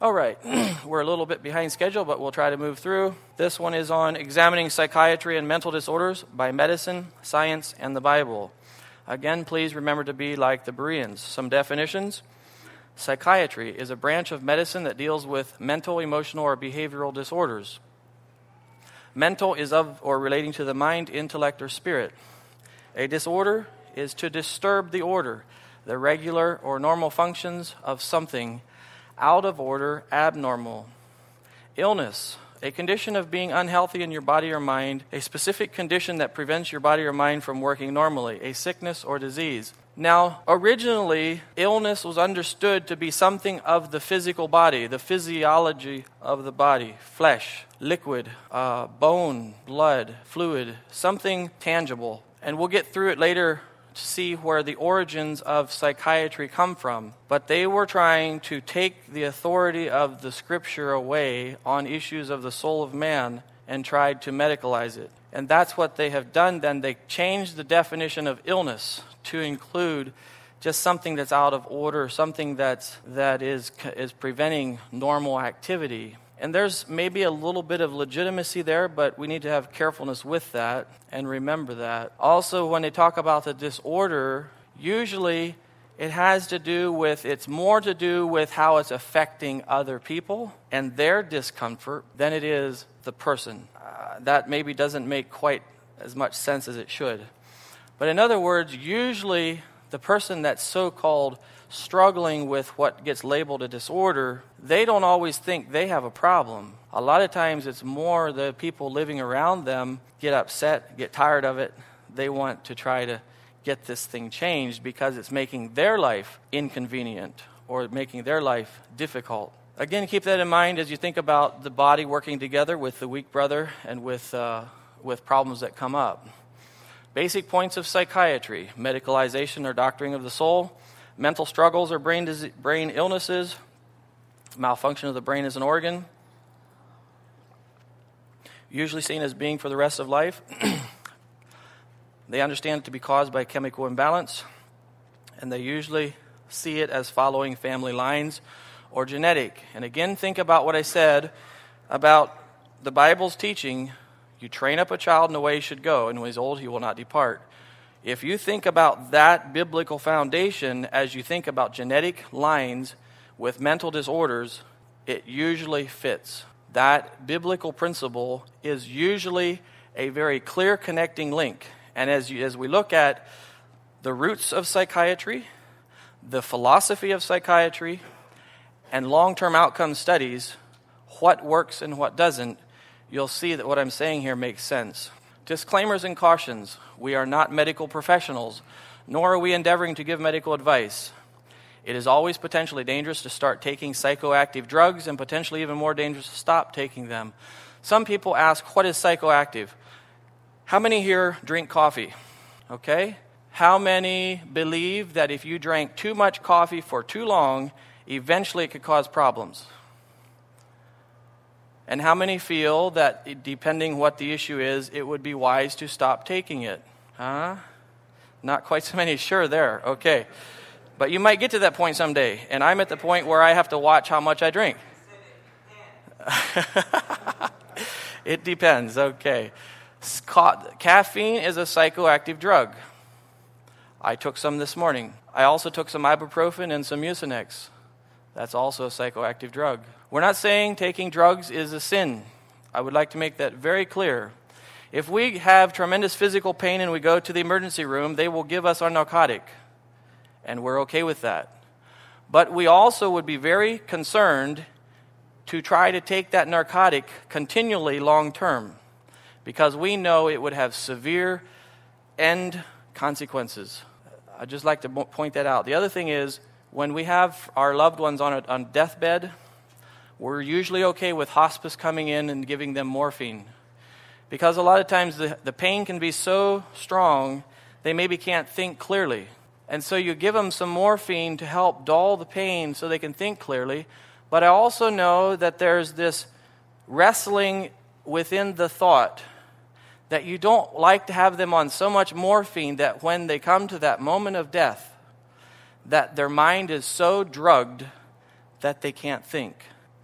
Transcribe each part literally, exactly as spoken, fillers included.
All right, we're a little bit behind schedule, but we'll try to move through. This one is on examining psychiatry and mental disorders by medicine, science, and the Bible. Again, please remember to be like the Bereans. Some definitions. Psychiatry is a branch of medicine that deals with mental, emotional, or behavioral disorders. Mental is of or relating to the mind, intellect, or spirit. A disorder is to disturb the order, the regular or normal functions of something, out of order, abnormal. Illness, a condition of being unhealthy in your body or mind, a specific condition that prevents your body or mind from working normally, a sickness or disease. Now, originally, illness was understood to be something of the physical body, the physiology of the body, flesh, liquid, uh, bone, blood, fluid, something tangible. And we'll get through it later to see where the origins of psychiatry come from. But they were trying to take the authority of the Scripture away on issues of the soul of man and tried to medicalize it. And that's what they have done then. They changed the definition of illness to include just something that's out of order, something that's, that is, is preventing normal activity. And there's maybe a little bit of legitimacy there, but we need to have carefulness with that and remember that. Also, when they talk about the disorder, usually it has to do with, it's more to do with how it's affecting other people and their discomfort than it is the person. Uh, that maybe doesn't make quite as much sense as it should. But in other words, usually the person that's so-called struggling with what gets labeled a disorder, they don't always think they have a problem. A lot of times it's more the people living around them get upset, get tired of it. They want to try to get this thing changed because it's making their life inconvenient or making their life difficult. Again, keep that in mind as you think about the body working together with the weak brother and with, uh, with problems that come up. Basic points of psychiatry: medicalization or doctoring of the soul, mental struggles or brain disease, brain illnesses, malfunction of the brain as an organ, usually seen as being for the rest of life. They understand it to be caused by chemical imbalance, and they usually see it as following family lines or genetic. And again, think about what I said about the Bible's teaching. You train up a child in the way he should go, and when he's old, he will not depart. If you think about that biblical foundation as you think about genetic lines with mental disorders, it usually fits. That biblical principle is usually a very clear connecting link. And as you, as we look at the roots of psychiatry, the philosophy of psychiatry, and long-term outcome studies, what works and what doesn't, you'll see that what I'm saying here makes sense. Disclaimers and cautions. We are not medical professionals, nor are we endeavoring to give medical advice. It is always potentially dangerous to start taking psychoactive drugs and potentially even more dangerous to stop taking them. Some people ask, what is psychoactive? How many here drink coffee? Okay? How many believe that if you drank too much coffee for too long, eventually it could cause problems? And how many feel that, depending what the issue is, it would be wise to stop taking it? Huh? Not quite so many sure there. Okay. But you might get to that point someday. And I'm at the point where I have to watch how much I drink. It depends. Okay. Caffeine is a psychoactive drug. I took some this morning. I also took some ibuprofen and some Mucinex. That's also a psychoactive drug. We're not saying taking drugs is a sin. I would like to make that very clear. If we have tremendous physical pain and we go to the emergency room, they will give us our narcotic, and we're okay with that. But we also would be very concerned to try to take that narcotic continually long term, because we know it would have severe end consequences. I'd just like to point that out. The other thing is, when we have our loved ones on a on deathbed, we're usually okay with hospice coming in and giving them morphine. Because a lot of times the, the pain can be so strong, they maybe can't think clearly. And so you give them some morphine to help dull the pain so they can think clearly. But I also know that there's this wrestling within the thought that you don't like to have them on so much morphine that when they come to that moment of death, that their mind is so drugged that they can't think.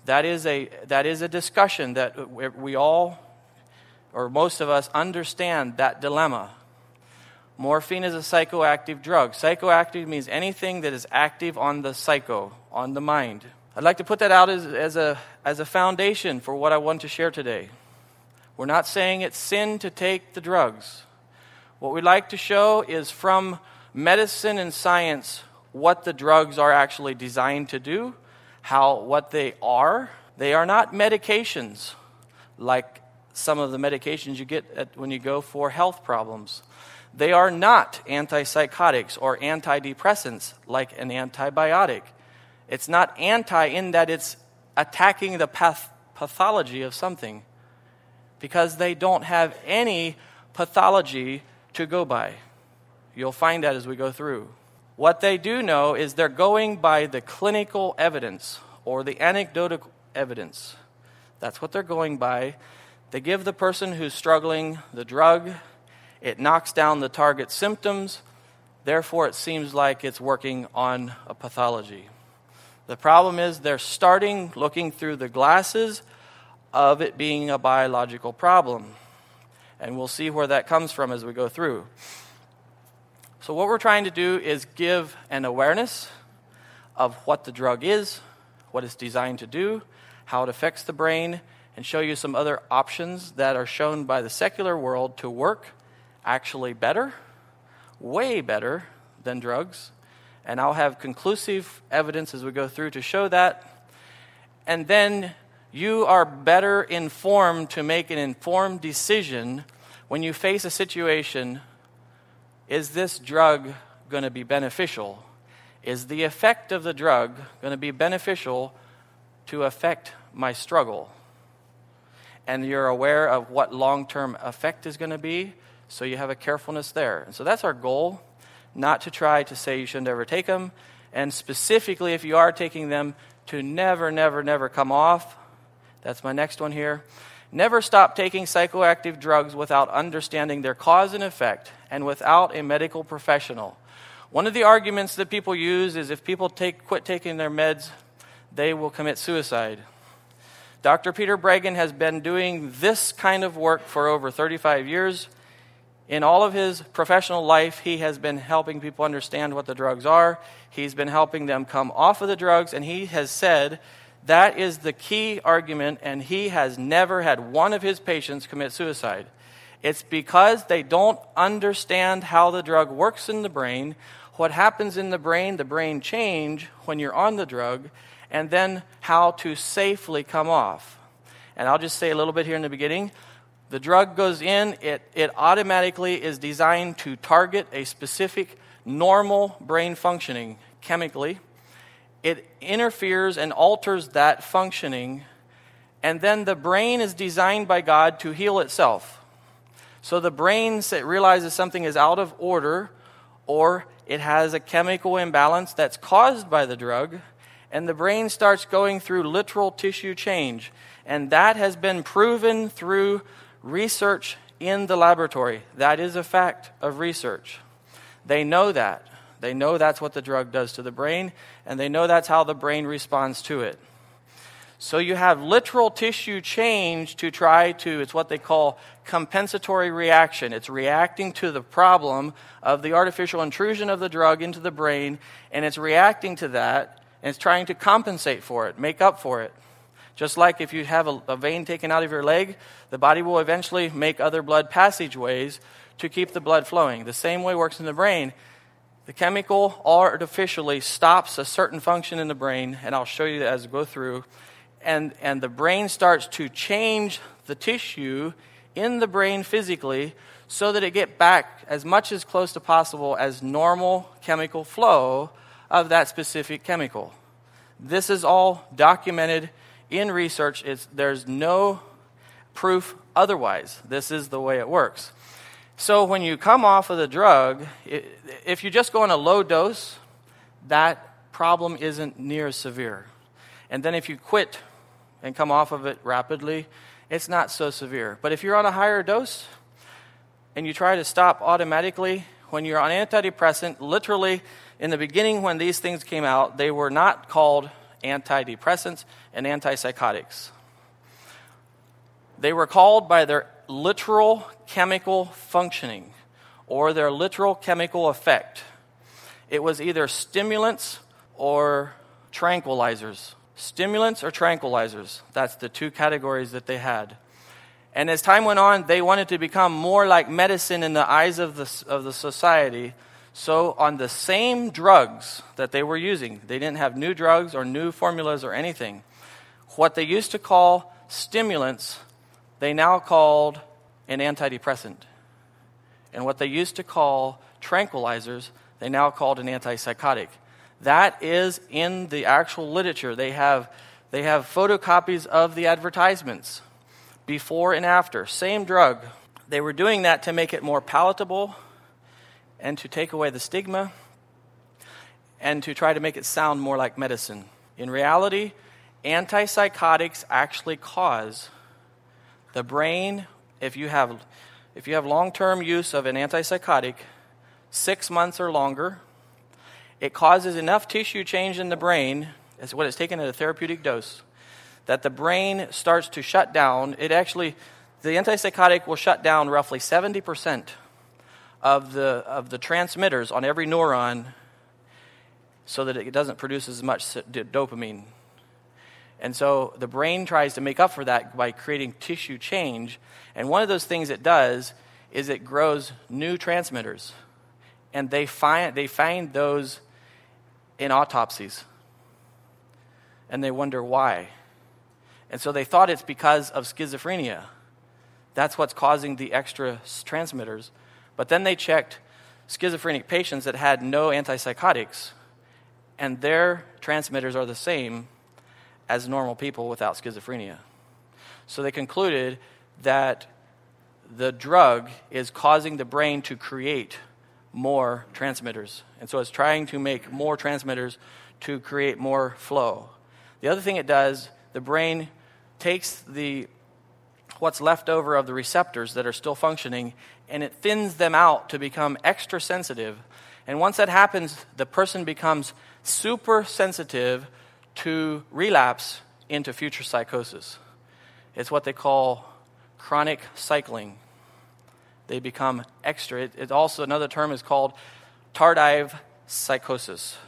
That is a that is a discussion that we all, or most of us, understand that dilemma. Morphine is a psychoactive drug. Psychoactive means anything that is active on the psycho, on the mind. I'd like to put that out as, as a as a foundation for what I want to share today. We're not saying it's sin to take the drugs. What we'd like to show is from medicine and science what the drugs are actually designed to do, how what they are. They are not medications like some of the medications you get at, when you go for health problems. They are not antipsychotics or antidepressants like an antibiotic. It's not anti in that it's attacking the path- pathology of something, because they don't have any pathology to go by. You'll find that as we go through. What they do know is they're going by the clinical evidence or the anecdotal evidence. That's what they're going by. They give the person who's struggling the drug. It knocks down the target symptoms. Therefore, it seems like it's working on a pathology. The problem is they're starting looking through the glasses of it being a biological problem. And we'll see where that comes from as we go through. So what we're trying to do is give an awareness of what the drug is, what it's designed to do, how it affects the brain, and show you some other options that are shown by the secular world to work actually better, way better than drugs. And I'll have conclusive evidence as we go through to show that. And then you are better informed to make an informed decision when you face a situation. Is this drug going to be beneficial? Is the effect of the drug going to be beneficial to affect my struggle? And you're aware of what long-term effect is going to be, so you have a carefulness there. And so that's our goal, not to try to say you shouldn't ever take them, and specifically if you are taking them, to never, never, never come off. That's my next one here. Never stop taking psychoactive drugs without understanding their cause and effect and without a medical professional. One of the arguments that people use is if people take quit taking their meds, they will commit suicide. Doctor Peter Breggin has been doing this kind of work for over thirty-five years. In all of his professional life, he has been helping people understand what the drugs are. He's been helping them come off of the drugs, and he has said that is the key argument, and he has never had one of his patients commit suicide. It's because they don't understand how the drug works in the brain, what happens in the brain, the brain change when you're on the drug, and then how to safely come off. And I'll just say a little bit here in the beginning. The drug goes in, it, it automatically is designed to target a specific normal brain functioning chemically. It interferes and alters that functioning, and then the brain is designed by God to heal itself. So the brain realizes something is out of order, or it has a chemical imbalance that's caused by the drug, and the brain starts going through literal tissue change. And that has been proven through research in the laboratory. That is a fact of research. They know that. They know that's what the drug does to the brain, and they know that's how the brain responds to it. So you have literal tissue change to try to, it's what they call compensatory reaction. It's reacting to the problem of the artificial intrusion of the drug into the brain, and it's reacting to that, and it's trying to compensate for it, make up for it. Just like if you have a, a vein taken out of your leg, the body will eventually make other blood passageways to keep the blood flowing. The same way works in the brain. The chemical artificially stops a certain function in the brain, and I'll show you that as we go through. And, and the brain starts to change the tissue in the brain physically so that it get back as much as close to possible as normal chemical flow of that specific chemical. This is all documented in research. It's, there's no proof otherwise. This is the way it works. So when you come off of the drug, if you just go on a low dose, that problem isn't near as severe. And then if you quit and come off of it rapidly, it's not so severe. But if you're on a higher dose and you try to stop automatically, when you're on antidepressant, literally in the beginning when these things came out, they were not called antidepressants and antipsychotics. They were called by their literal chemical functioning or their literal chemical effect. It was either stimulants or tranquilizers. Stimulants or tranquilizers. That's the two categories that they had. And as time went on, they wanted to become more like medicine in the eyes of the, of the society. So on the same drugs that they were using, they didn't have new drugs or new formulas or anything. What they used to call stimulants, they now called an antidepressant. And what they used to call tranquilizers, they now called an antipsychotic. That is in the actual literature. They have, they have photocopies of the advertisements, before and after. Same drug. They were doing that to make it more palatable and to take away the stigma and to try to make it sound more like medicine. In reality, antipsychotics actually cause the brain, if you have if you have long-term use of an antipsychotic, six months or longer, it causes enough tissue change in the brain, as what it's taken at a therapeutic dose, that the brain starts to shut down. It actually, the antipsychotic will shut down roughly seventy percent of the of the transmitters on every neuron so that it doesn't produce as much dopamine. And so the brain tries to make up for that by creating tissue change. And one of those things it does is it grows new transmitters. And they find they find those in autopsies. And they wonder why. And so they thought it's because of schizophrenia. That's what's causing the extra transmitters. But then they checked schizophrenic patients that had no antipsychotics, and their transmitters are the same as normal people without schizophrenia. So they concluded that the drug is causing the brain to create more transmitters. And so it's trying to make more transmitters to create more flow. The other thing it does, the brain takes the what's left over of the receptors that are still functioning, and it thins them out to become extra sensitive. And once that happens, the person becomes super sensitive to relapse into future psychosis. It's what they call chronic cycling. They become extra. It, it also, another term is called tardive psychosis,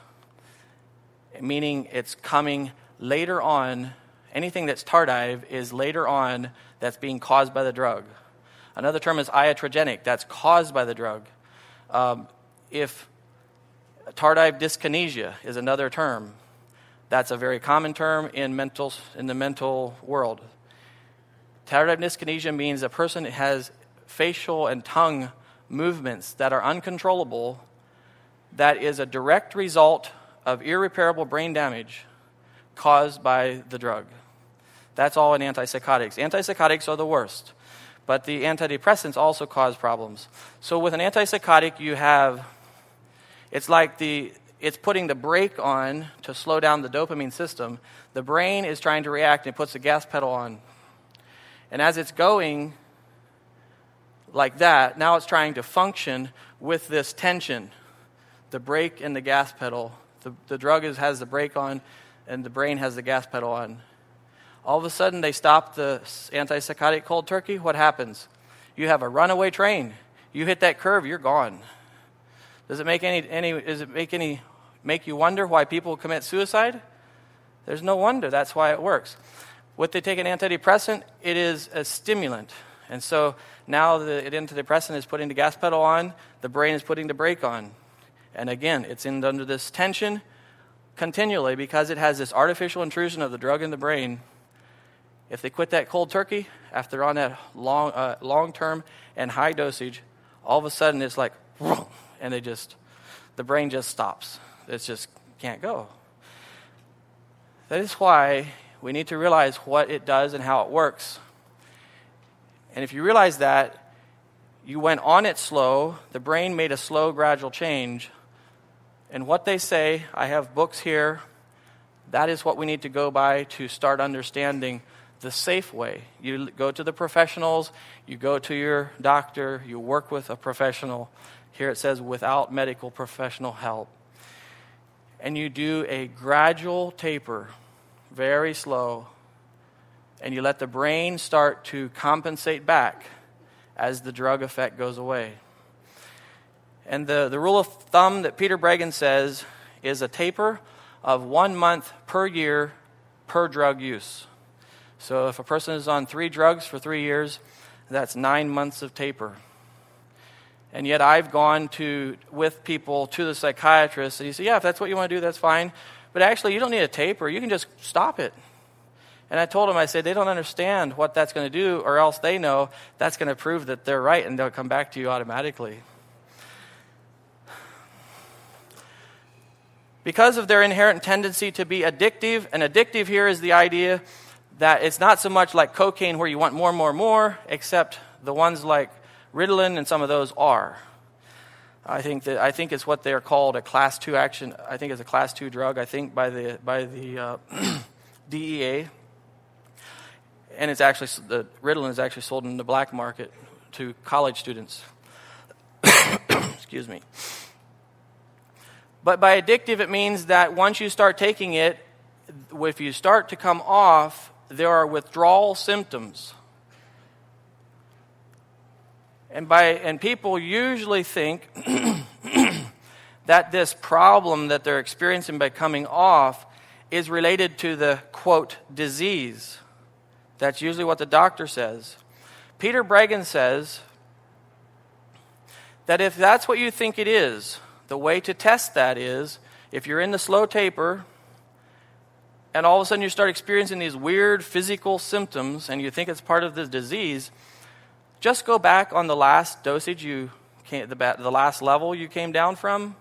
meaning it's coming later on. Anything that's tardive is later on that's being caused by the drug. Another term is iatrogenic, that's caused by the drug. Um, if tardive dyskinesia is another term, that's a very common term in mental in the mental world. Tardive dyskinesia means a person has facial and tongue movements that are uncontrollable, that is a direct result of irreparable brain damage caused by the drug. That's all in antipsychotics. Antipsychotics are the worst, but the antidepressants also cause problems. So with an antipsychotic, you have, it's like the, it's putting the brake on to slow down the dopamine system. The brain is trying to react and it puts the gas pedal on. And as it's going like that, now it's trying to function with this tension, the brake and the gas pedal. The, the drug is, has the brake on, and the brain has the gas pedal on. All of a sudden, they stop the antipsychotic cold turkey. What happens? You have a runaway train. You hit that curve, you're gone. Does it make any any? Does it make any make you wonder why people commit suicide? There's no wonder. That's why it works. When they take an antidepressant, it is a stimulant, and so now the antidepressant is putting the gas pedal on. The brain is putting the brake on, and again, it's in under this tension continually because it has this artificial intrusion of the drug in the brain. If they quit that cold turkey, after they're on that long, uh, long-term and high dosage, all of a sudden it's like, and they just, the brain just stops. It just can't go. That is why we need to realize what it does and how it works. And if you realize that, you went on it slow, the brain made a slow, gradual change. And what they say, I have books here, that is what we need to go by to start understanding the safe way. You go to the professionals, you go to your doctor, you work with a professional. Here it says without medical professional help. and you do a gradual taper, very slow, and you let the brain start to compensate back as the drug effect goes away. And the, the rule of thumb that Peter Breggin says is a taper of one month per year per drug use. So if a person is on three drugs for three years, that's nine months of taper. And yet I've gone to with people to the psychiatrist, and he said, yeah, if that's what you want to do, that's fine. But actually, you don't need a taper. You can just stop it. And I told him, I said, they don't understand what that's going to do, or else they know that's going to prove that they're right, and they'll come back to you automatically. Because of their inherent tendency to be addictive, and addictive here is the idea that it's not so much like cocaine where you want more and more and more, except the ones like Ritalin and some of those are. I think that I think it's what they're called a class two action. I think it's a class two drug. I think by the by the uh, D E A, and it's actually the Ritalin is actually sold in the black market to college students. Excuse me. But by addictive, it means that once you start taking it, if you start to come off, there are withdrawal symptoms. And by and people usually think that this problem that they're experiencing by coming off is related to the, quote, disease. That's usually what the doctor says. Peter Breggin says that if that's what you think it is, the way to test that is, if you're in the slow taper, and all of a sudden you start experiencing these weird physical symptoms, and you think it's part of the disease, just go back on the last dosage you came, the, the last level you came down from,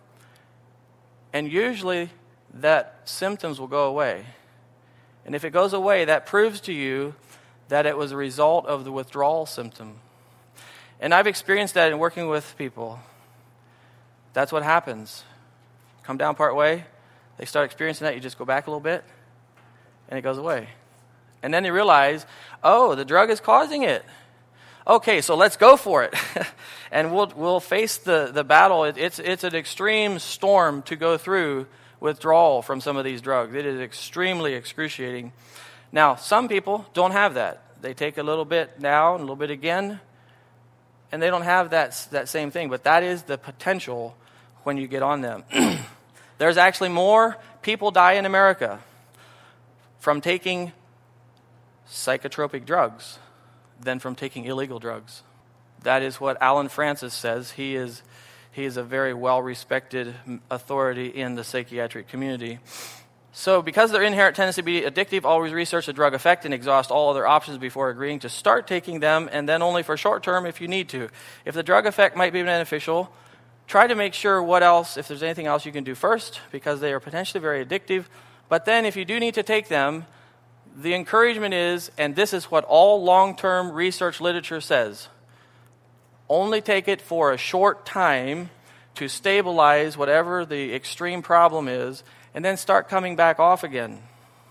and usually that symptoms will go away. And if it goes away, that proves to you that it was a result of the withdrawal symptom. And I've experienced that in working with people. That's what happens. Come down part way, they start experiencing that, you just go back a little bit, and it goes away. And then they realize, oh, the drug is causing it. Okay, so let's go for it. And we'll we'll face the, the battle. It, it's it's an extreme storm to go through withdrawal from some of these drugs. It is extremely excruciating. Now, some people don't have that. They take a little bit now and a little bit again, and they don't have that that same thing. But that is the potential when you get on them. There's actually more people die in America from taking psychotropic drugs than from taking illegal drugs. That is what Alan Francis says. He is he is a very well-respected authority in the psychiatric community. So because of their inherent tendency to be addictive, always research the drug effect and exhaust all other options before agreeing to start taking them, and then only for short term if you need to. If the drug effect might be beneficial, try to make sure what else, if there's anything else you can do first, because they are potentially very addictive. But then if you do need to take them, the encouragement is, and this is what all long-term research literature says, only take it for a short time to stabilize whatever the extreme problem is, and then start coming back off again.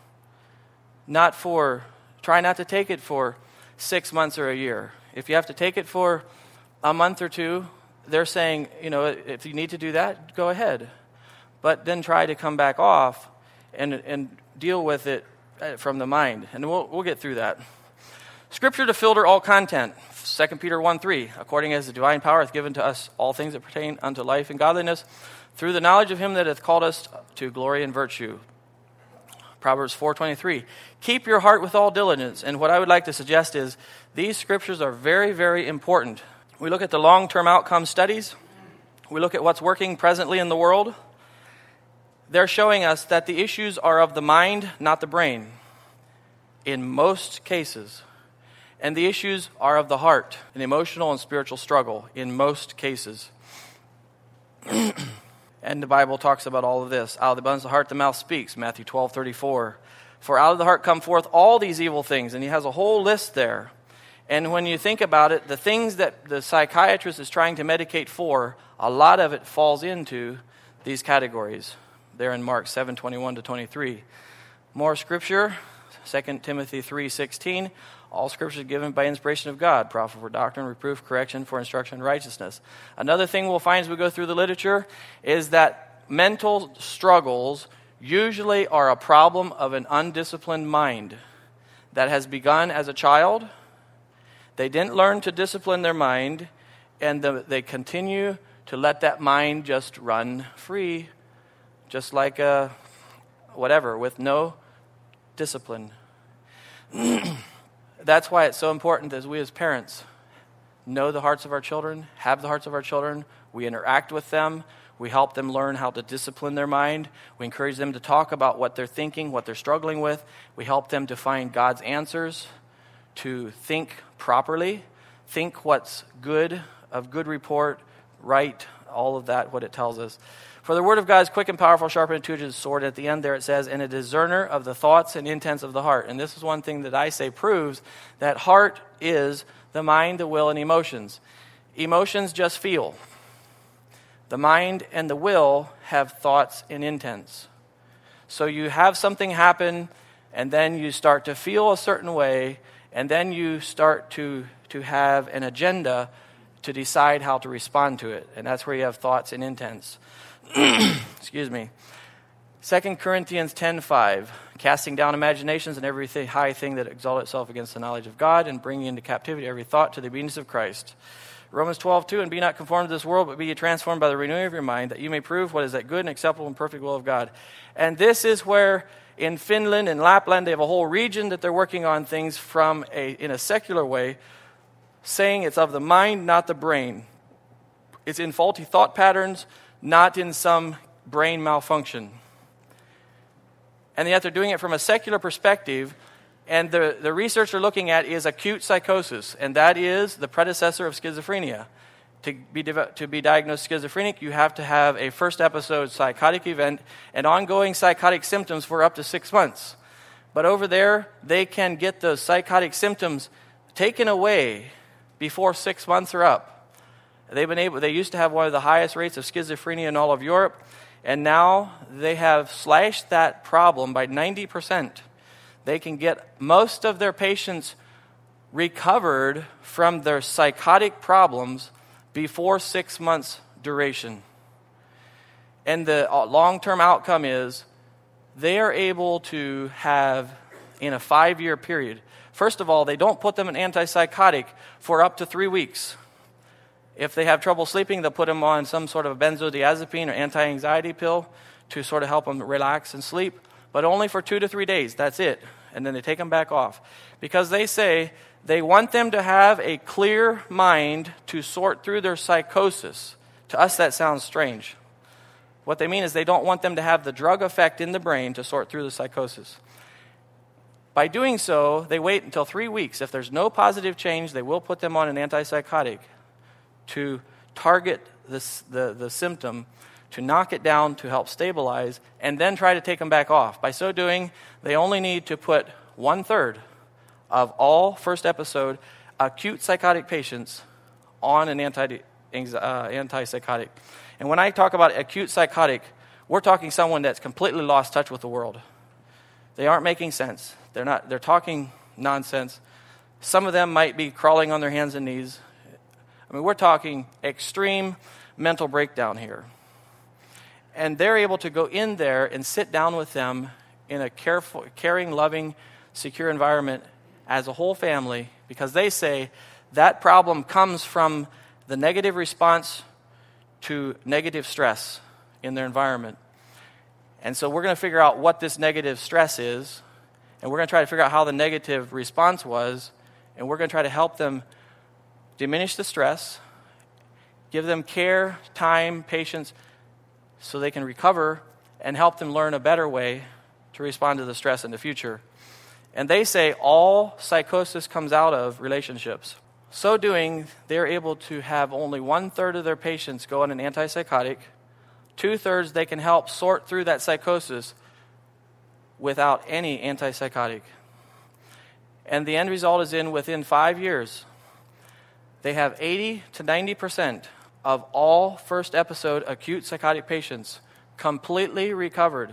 Not for, try not to take it for six months or a year. If you have to take it for a month or two, they're saying, you know, if you need to do that, go ahead. But then try to come back off and and deal with it from the mind. And we'll we'll get through that. Scripture to filter all content. Second Peter one three. According as the divine power hath given to us all things that pertain unto life and godliness, through the knowledge of him that hath called us to glory and virtue. Proverbs four twenty-three. Keep your heart with all diligence. And what I would like to suggest is these scriptures are very, very important. We look at the long-term outcome studies. We look at what's working presently in the world. They're showing us that the issues are of the mind, not the brain, in most cases. And the issues are of the heart, an emotional and spiritual struggle, in most cases. And the Bible talks about all of this. Out of the abundance of the heart, the mouth speaks, Matthew twelve thirty-four. For out of the heart come forth all these evil things. And he has a whole list there. And when you think about it, the things that the psychiatrist is trying to medicate for, a lot of it falls into these categories. There in Mark seven twenty-one to twenty-three. More scripture, Second Timothy three sixteen. All scripture is given by inspiration of God, profitable for doctrine, reproof, correction, for instruction in righteousness. Another thing we'll find as we go through the literature is that mental struggles usually are a problem of an undisciplined mind that has begun as a child. They didn't learn to discipline their mind, and the, they continue to let that mind just run free, just like a whatever, with no discipline. That's why it's so important as we as parents know the hearts of our children, have the hearts of our children. We interact with them. We help them learn how to discipline their mind. We encourage them to talk about what they're thinking, what they're struggling with. We help them to find God's answers, to think properly, think what's good, of good report, right, all of that, what it tells us. For the word of God is quick and powerful, sharper than a two-edged sword. At the end there it says, and a discerner of the thoughts and intents of the heart. And this is one thing that I say proves that heart is the mind, the will, and emotions. Emotions just feel. The mind and the will have thoughts and intents. So you have something happen, and then you start to feel a certain way, and then you start to, to have an agenda to decide how to respond to it. And that's where you have thoughts and intents. Excuse me. Second Corinthians ten five, casting down imaginations and every th- high thing that exalts itself against the knowledge of God, and bringing into captivity every thought to the obedience of Christ. Romans twelve two, and be not conformed to this world, but be ye transformed by the renewing of your mind, that you may prove what is that good and acceptable and perfect will of God. And this is where in Finland and Lapland they have a whole region that they're working on things from a in a secular way, saying it's of the mind, not the brain. It's in faulty thought patterns, not in some brain malfunction. And yet they're doing it from a secular perspective, and the, the research they're looking at is acute psychosis, and that is the predecessor of schizophrenia. To be, to be diagnosed schizophrenic, you have to have a first episode psychotic event and ongoing psychotic symptoms for up to six months. But over there, they can get those psychotic symptoms taken away before six months are up. They've been able. They used to have one of the highest rates of schizophrenia in all of Europe, and now they have slashed that problem by ninety percent. They can get most of their patients recovered from their psychotic problems before six months duration. And the long-term outcome is they are able to have, in a five-year period, first of all, they don't put them in antipsychotic for up to three weeks. If they have trouble sleeping, they'll put them on some sort of a benzodiazepine or anti-anxiety pill to sort of help them relax and sleep, but only for two to three days. That's it. And then they take them back off. Because they say they want them to have a clear mind to sort through their psychosis. To us, that sounds strange. What they mean is they don't want them to have the drug effect in the brain to sort through the psychosis. By doing so, they wait until three weeks. If there's no positive change, they will put them on an antipsychotic to target this, the, the symptom, to knock it down, to help stabilize, and then try to take them back off. By so doing, they only need to put one-third of all first episode acute psychotic patients on an anti, uh, antipsychotic. And when I talk about acute psychotic, we're talking someone that's completely lost touch with the world. They aren't making sense. They're not. They're talking nonsense. Some of them might be crawling on their hands and knees. I mean, we're talking extreme mental breakdown here. And they're able to go in there and sit down with them in a careful, caring, loving, secure environment as a whole family, because they say that problem comes from the negative response to negative stress in their environment. And so we're going to figure out what this negative stress is, and we're going to try to figure out how the negative response was, and we're going to try to help them diminish the stress, give them care, time, patience, so they can recover and help them learn a better way to respond to the stress in the future. And they say all psychosis comes out of relationships. So doing, they're able to have only one-third of their patients go on an antipsychotic. Two-thirds they can help sort through that psychosis without any antipsychotic. And the end result is in within five years, they have eighty to ninety percent of all first episode acute psychotic patients completely recovered.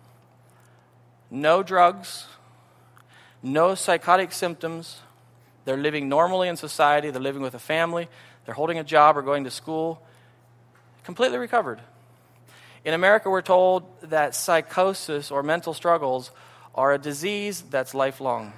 No drugs, no psychotic symptoms. They're living normally in society. They're living with a family. They're holding a job or going to school. Completely recovered. In America, we're told that psychosis or mental struggles are a disease that's lifelong.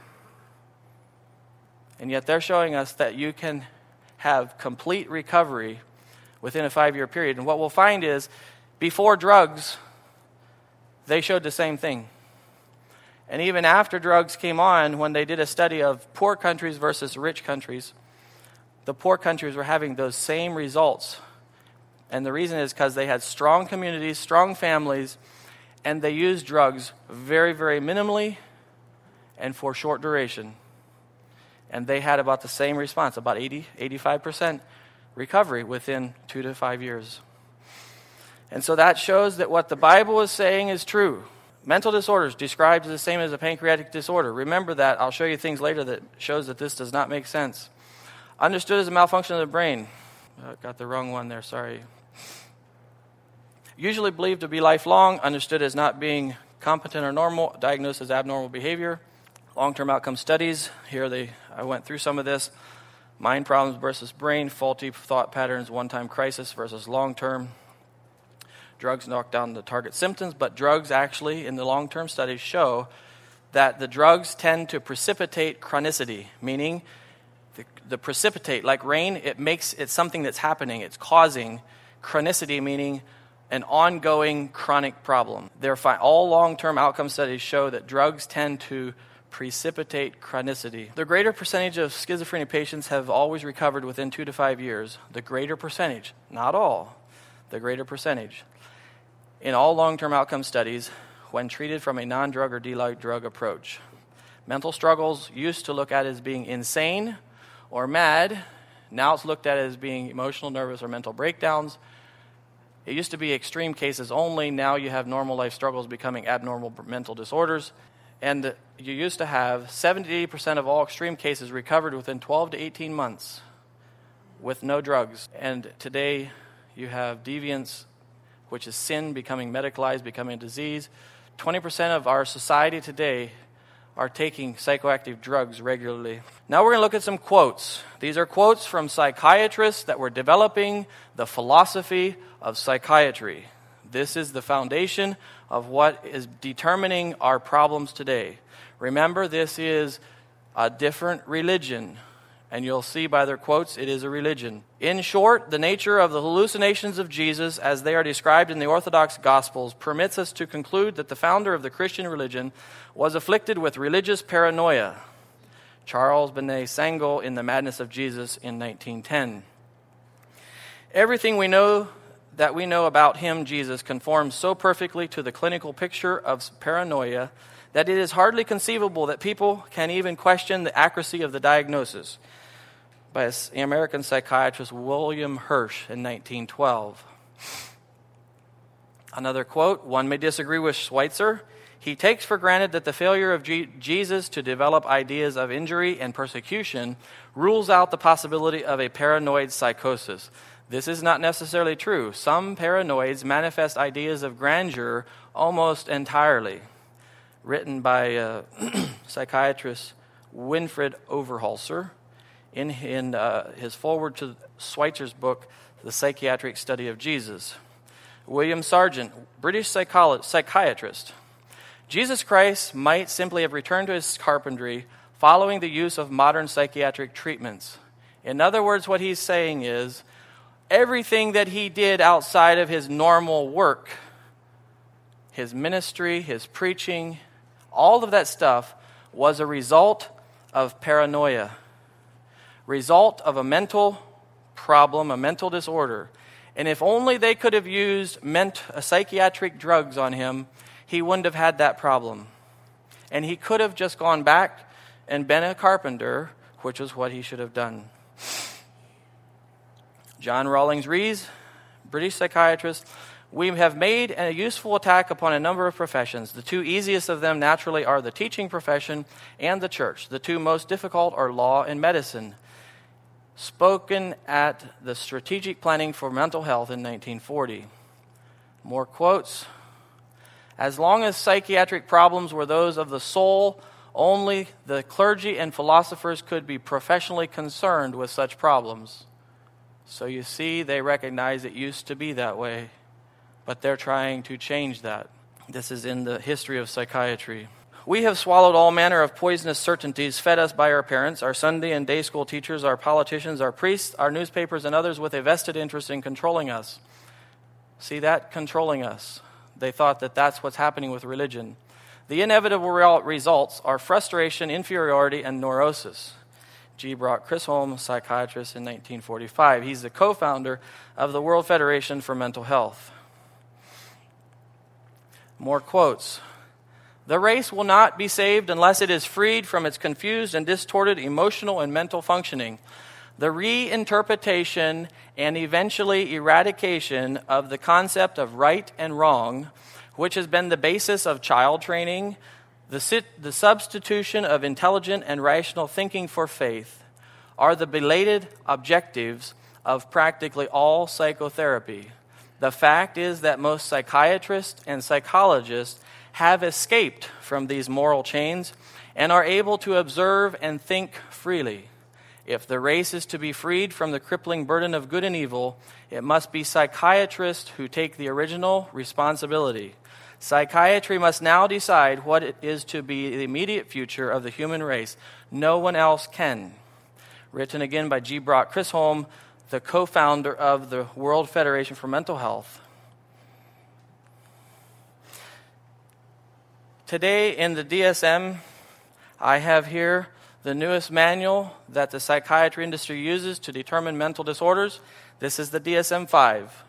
And yet they're showing us that you can have complete recovery within a five-year period. And what we'll find is, before drugs, they showed the same thing. And even after drugs came on, when they did a study of poor countries versus rich countries, the poor countries were having those same results. And the reason is because they had strong communities, strong families, and they used drugs very, very minimally and for short duration. And they had about the same response, about eighty, eighty-five percent recovery within two to five years. And so that shows that what the Bible is saying is true. Mental disorders described as the same as a pancreatic disorder. Remember that. I'll show you things later that shows that this does not make sense. Understood as a malfunction of the brain. Oh, got the wrong one there, sorry. Usually believed to be lifelong, understood as not being competent or normal, diagnosed as abnormal behavior. Long-term outcome studies, here they I went through some of this. Mind problems versus brain, faulty thought patterns, one-time crisis versus long-term. Drugs knock down the target symptoms, but drugs actually, in the long-term studies, show that the drugs tend to precipitate chronicity, meaning the, the precipitate, like rain, it makes it's something that's happening. It's causing chronicity, meaning an ongoing chronic problem. Therefore, all long-term outcome studies show that drugs tend to precipitate chronicity. The greater percentage of schizophrenia patients have always recovered within two to five years. The greater percentage, not all, the greater percentage. In all long-term outcome studies, when treated from a non-drug or delayed drug approach. Mental struggles used to look at as being insane or mad. Now it's looked at as being emotional, nervous, or mental breakdowns. It used to be extreme cases only. Now you have normal life struggles becoming abnormal mental disorders. And you used to have seventy to eighty percent of all extreme cases recovered within twelve to eighteen months with no drugs. And today you have deviance, which is sin, becoming medicalized, becoming a disease. twenty percent of our society today are taking psychoactive drugs regularly. Now we're going to look at some quotes. These are quotes from psychiatrists that were developing the philosophy of psychiatry. This is the foundation of what is determining our problems today. Remember, this is a different religion, and you'll see by their quotes, it is a religion. In short, the nature of the hallucinations of Jesus, as they are described in the Orthodox Gospels, permits us to conclude that the founder of the Christian religion was afflicted with religious paranoia. Charles Benet Sangl in The Madness of Jesus in nineteen ten. Everything we know that we know about him, Jesus, conforms so perfectly to the clinical picture of paranoia that it is hardly conceivable that people can even question the accuracy of the diagnosis, by an American psychiatrist, William Hirsch, in nineteen twelve. Another quote, one may disagree with Schweitzer. He takes for granted that the failure of G- Jesus to develop ideas of injury and persecution rules out the possibility of a paranoid psychosis. This is not necessarily true. Some paranoids manifest ideas of grandeur almost entirely. Written by uh, psychiatrist Winfried Overholser in, in uh, his foreword to Schweitzer's book, The Psychiatric Study of Jesus. William Sargent, British psycholo- psychiatrist. Jesus Christ might simply have returned to his carpentry following the use of modern psychiatric treatments. In other words, what he's saying is, everything that he did outside of his normal work, his ministry, his preaching, all of that stuff was a result of paranoia, result of a mental problem, a mental disorder. And if only they could have used ment- uh, psychiatric drugs on him, he wouldn't have had that problem. And he could have just gone back and been a carpenter, which was what he should have done. John Rawlings Rees, British psychiatrist, we have made a useful attack upon a number of professions. The two easiest of them naturally are the teaching profession and the church. The two most difficult are law and medicine. Spoken at the Strategic Planning for Mental Health in nineteen forty. More quotes. As long as psychiatric problems were those of the soul, only the clergy and philosophers could be professionally concerned with such problems. So you see, they recognize it used to be that way. but they're trying to change that. This is in the history of psychiatry. We have swallowed all manner of poisonous certainties fed us by our parents, our Sunday and day school teachers, our politicians, our priests, our newspapers, and others with a vested interest in controlling us. See that? Controlling us. They thought that that's what's happening with religion. The inevitable results are frustration, inferiority, and neurosis. G. Brock Chisholm, psychiatrist in nineteen forty-five. He's the co-founder of the World Federation for Mental Health. More quotes. The race will not be saved unless it is freed from its confused and distorted emotional and mental functioning. The reinterpretation and eventually eradication of the concept of right and wrong, which has been the basis of child training, the, sit, the substitution of intelligent and rational thinking for faith, are the belated objectives of practically all psychotherapy. The fact is that most psychiatrists and psychologists have escaped from these moral chains and are able to observe and think freely. If the race is to be freed from the crippling burden of good and evil, it must be psychiatrists who take the original responsibility. Psychiatry must now decide what it is to be the immediate future of the human race. No one else can. Written again by G. Brock Chisholm, the co-founder of the World Federation for Mental Health. Today in the D S M, I have here the newest manual that the psychiatry industry uses to determine mental disorders. This is the D S M five.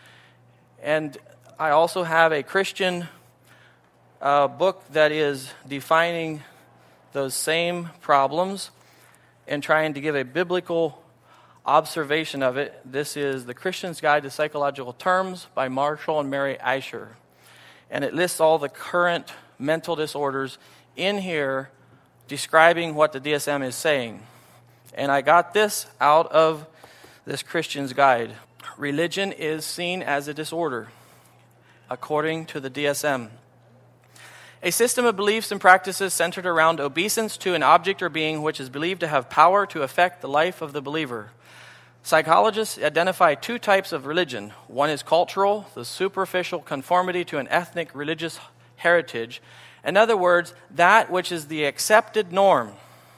And I also have a Christian uh, book that is defining those same problems and trying to give a biblical observation of it. This is The Christian's Guide to Psychological Terms by Marshall and Mary Eicher. And it lists all the current mental disorders in here describing what the D S M is saying. And I got this out of this Christian's Guide. Religion is seen as a disorder, according to the D S M. A system of beliefs and practices centered around obeisance to an object or being which is believed to have power to affect the life of the believer. Psychologists identify two types of religion. One is cultural, the superficial conformity to an ethnic religious heritage. In other words, that which is the accepted norm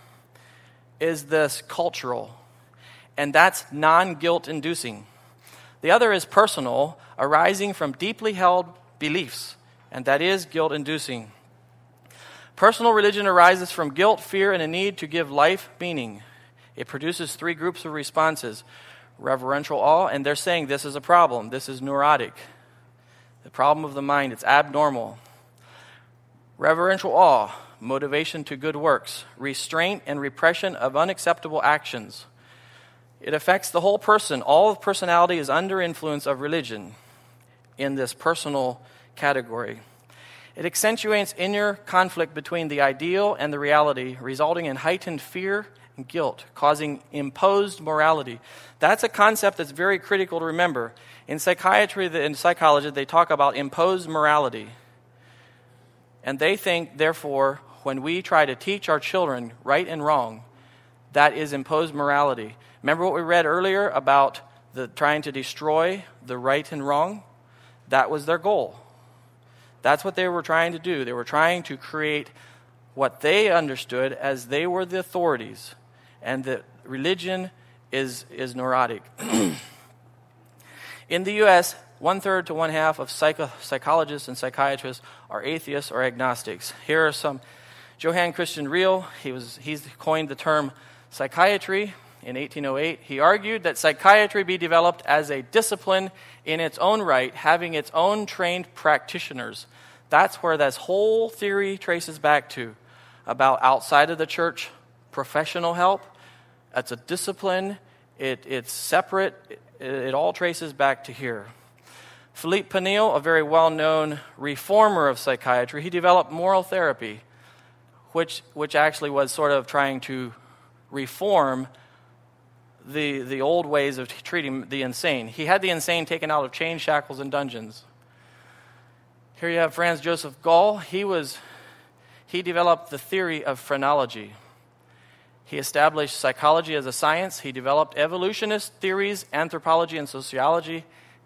is this cultural, and that's non-guilt inducing. The other is personal, arising from deeply held beliefs, and that is guilt inducing. Personal religion arises from guilt, fear, and a need to give life meaning. It produces three groups of responses. Reverential awe, and they're saying this is a problem. This is neurotic. The problem of the mind, it's abnormal. Reverential awe, motivation to good works, restraint and repression of unacceptable actions. It affects the whole person. All of personality is under influence of religion in this personal category. It accentuates inner conflict between the ideal and the reality, resulting in heightened fear and guilt, causing imposed morality. That's a concept that's very critical to remember. In psychiatry and psychology, they talk about imposed morality. And they think, therefore, when we try to teach our children right and wrong, that is imposed morality. Remember what we read earlier about the trying to destroy the right and wrong? That was their goal. That's what they were trying to do. They were trying to create what they understood as they were the authorities, and that religion is, is neurotic. In the U S, one-third to one-half of psycho- psychologists and psychiatrists are atheists or agnostics. Here are some. Johann Christian Riehl, he was, he's coined the term psychiatry in eighteen oh eight. He argued that psychiatry be developed as a discipline in its own right, having its own trained practitioners. That's where this whole theory traces back to, about outside of the church, professional help. It's a discipline. It, it's separate. It, it all traces back to here. Philippe Pinel, a very well-known reformer of psychiatry, he developed moral therapy, which which actually was sort of trying to reform the the old ways of treating the insane. He had the insane taken out of chain shackles and dungeons. Here you have Franz Joseph Gall. He was he developed the theory of phrenology. He established psychology as a science. He developed evolutionist theories, anthropology, and sociology.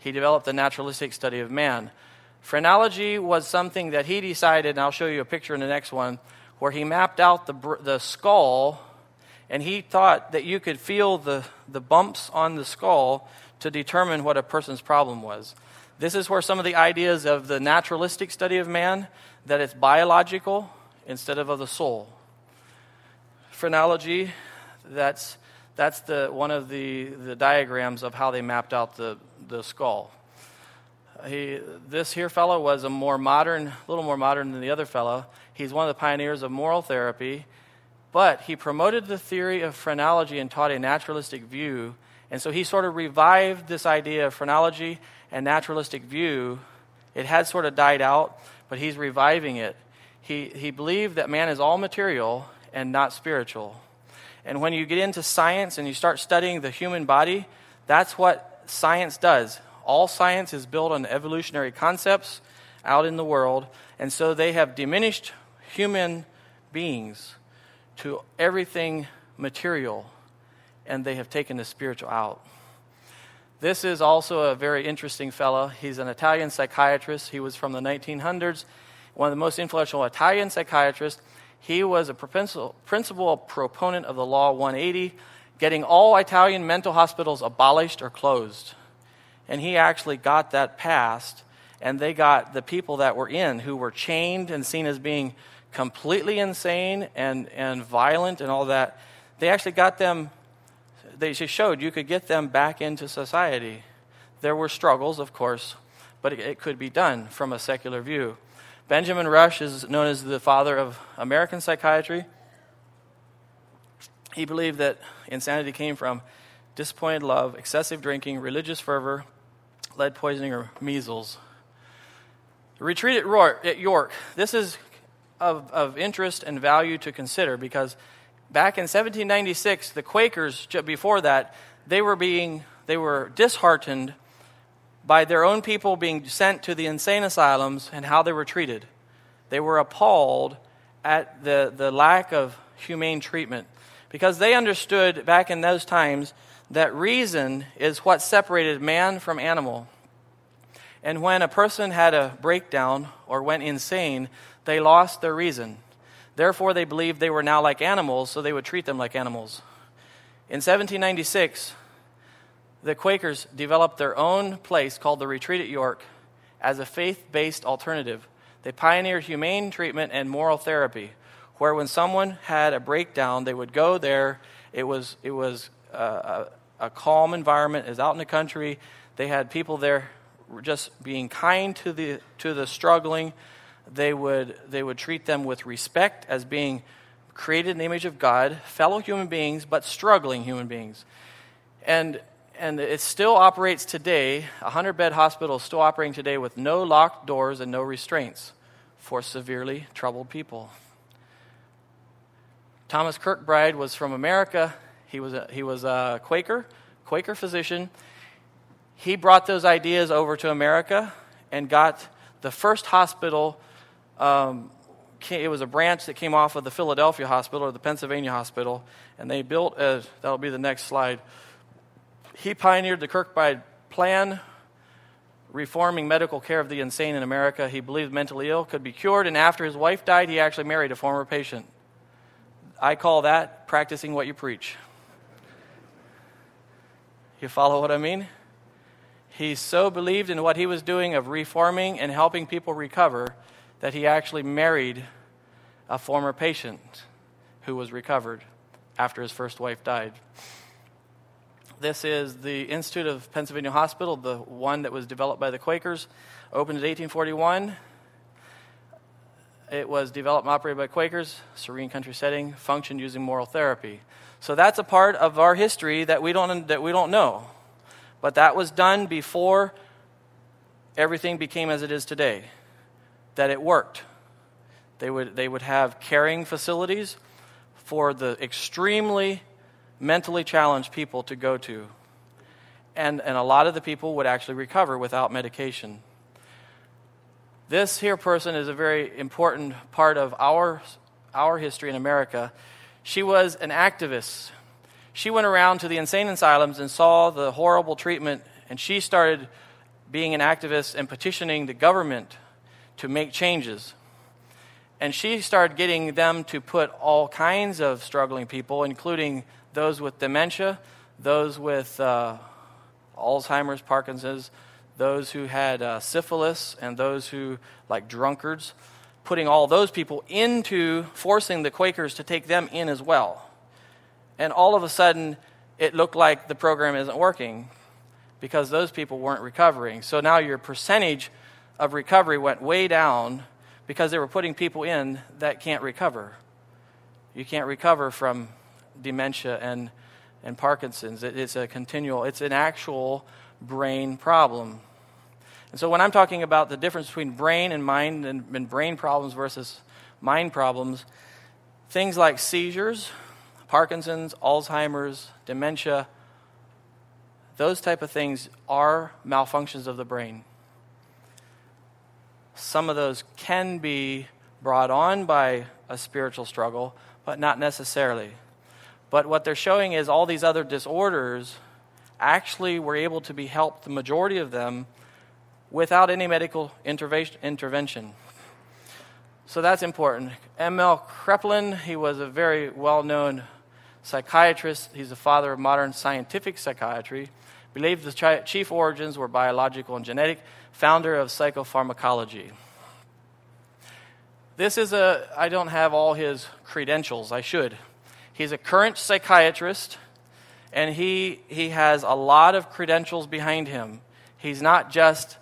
he developed the naturalistic study of man. Phrenology was something that he decided, and I'll show you a picture in the next one, where he mapped out the the skull, and he thought that you could feel the, the bumps on the skull to determine what a person's problem was. This is where some of the ideas of the naturalistic study of man, that it's biological instead of of the soul. Phrenology, that's that's the one of the, the diagrams of how they mapped out the, the skull. He, this here fellow was a more modern, a little more modern than the other fellow. He's one of the pioneers of moral therapy, but he promoted the theory of phrenology and taught a naturalistic view. And so he sort of revived this idea of phrenology and naturalistic view. It had sort of died out, but he's reviving it. He, he believed that man is all material and not spiritual. And when you get into science and you start studying the human body, that's what science does. All science is built on evolutionary concepts out in the world, and so they have diminished human beings to everything material, and they have taken the spiritual out. This is also a very interesting fellow. He's an Italian psychiatrist. He was from the nineteen hundreds, one of the most influential Italian psychiatrists. He was a principal, principal proponent of the Law one eighty, getting all Italian mental hospitals abolished or closed. And he actually got that passed, and they got the people that were in, who were chained and seen as being completely insane and, and violent and all that, they actually got them, they showed you could get them back into society. There were struggles, of course, but it, it could be done from a secular view. Benjamin Rush is known as the father of American psychiatry. He believed that insanity came from disappointed love, excessive drinking, religious fervor, lead poisoning, or measles. The retreat at York, at York this is of, of interest and value to consider, because back in seventeen ninety-six, the Quakers, before that, they were being they were disheartened by their own people being sent to the insane asylums and how they were treated. They were appalled at the, the lack of humane treatment, because they understood back in those times that reason is what separated man from animal. And when a person had a breakdown or went insane, they lost their reason. Therefore, they believed they were now like animals, so they would treat them like animals. In seventeen ninety-six, the Quakers developed their own place called the Retreat at York as a faith-based alternative. They pioneered humane treatment and moral therapy, where when someone had a breakdown, they would go there. It was it was uh, a, a calm environment. It was out in the country. They had people there just being kind to the to the struggling. They would they would treat them with respect as being created in the image of God, fellow human beings, but struggling human beings. And and it still operates today. A hundred-bed hospital is still operating today with no locked doors and no restraints for severely troubled people. Thomas Kirkbride was from America. He was a, he was a Quaker, Quaker physician. He brought those ideas over to America and got the first hospital. Um, it was a branch that came off of the Philadelphia hospital or the Pennsylvania hospital, and they built a, that'll be the next slide. He pioneered the Kirkbride plan, reforming medical care of the insane in America. He believed mentally ill could be cured, and after his wife died, he actually married a former patient. I call that practicing what you preach. You follow what I mean? He so believed in what he was doing of reforming and helping people recover that he actually married a former patient who was recovered after his first wife died. This is the Institute of Pennsylvania Hospital, the one that was developed by the Quakers, opened in eighteen forty-one. It was developed and operated by Quakers, serene country setting, functioned using moral therapy. So that's a part of our history that we don't that we don't know. But that was done before everything became as it is today, that it worked. They would they would have caring facilities for the extremely mentally challenged people to go to. And, and a lot of the people would actually recover without medication. This here person is a very important part of our, our history in America. She was an activist. She went around to the insane asylums and saw the horrible treatment, and she started being an activist and petitioning the government to make changes. And she started getting them to put all kinds of struggling people, including those with dementia, those with uh, Alzheimer's, Parkinson's, those who had uh, syphilis, and those who, like drunkards, putting all those people into, forcing the Quakers to take them in as well. And all of a sudden, it looked like the program isn't working because those people weren't recovering. So now your percentage of recovery went way down because they were putting people in that can't recover. You can't recover from dementia and, and Parkinson's. It, it's a continual, it's an actual brain problem. And so when I'm talking about the difference between brain and mind and, and brain problems versus mind problems, things like seizures, Parkinson's, Alzheimer's, dementia, those type of things are malfunctions of the brain. Some of those can be brought on by a spiritual struggle, but not necessarily. But what they're showing is all these other disorders actually were able to be helped, the majority of them, without any medical intervention. intervention. So that's important. M L Kraepelin, he was a very well-known psychiatrist. He's the father of modern scientific psychiatry. Believed the chief origins were biological and genetic. Founder of psychopharmacology. This is a, I don't have all his credentials, I should. He's a current psychiatrist, and he he has a lot of credentials behind him. He's not just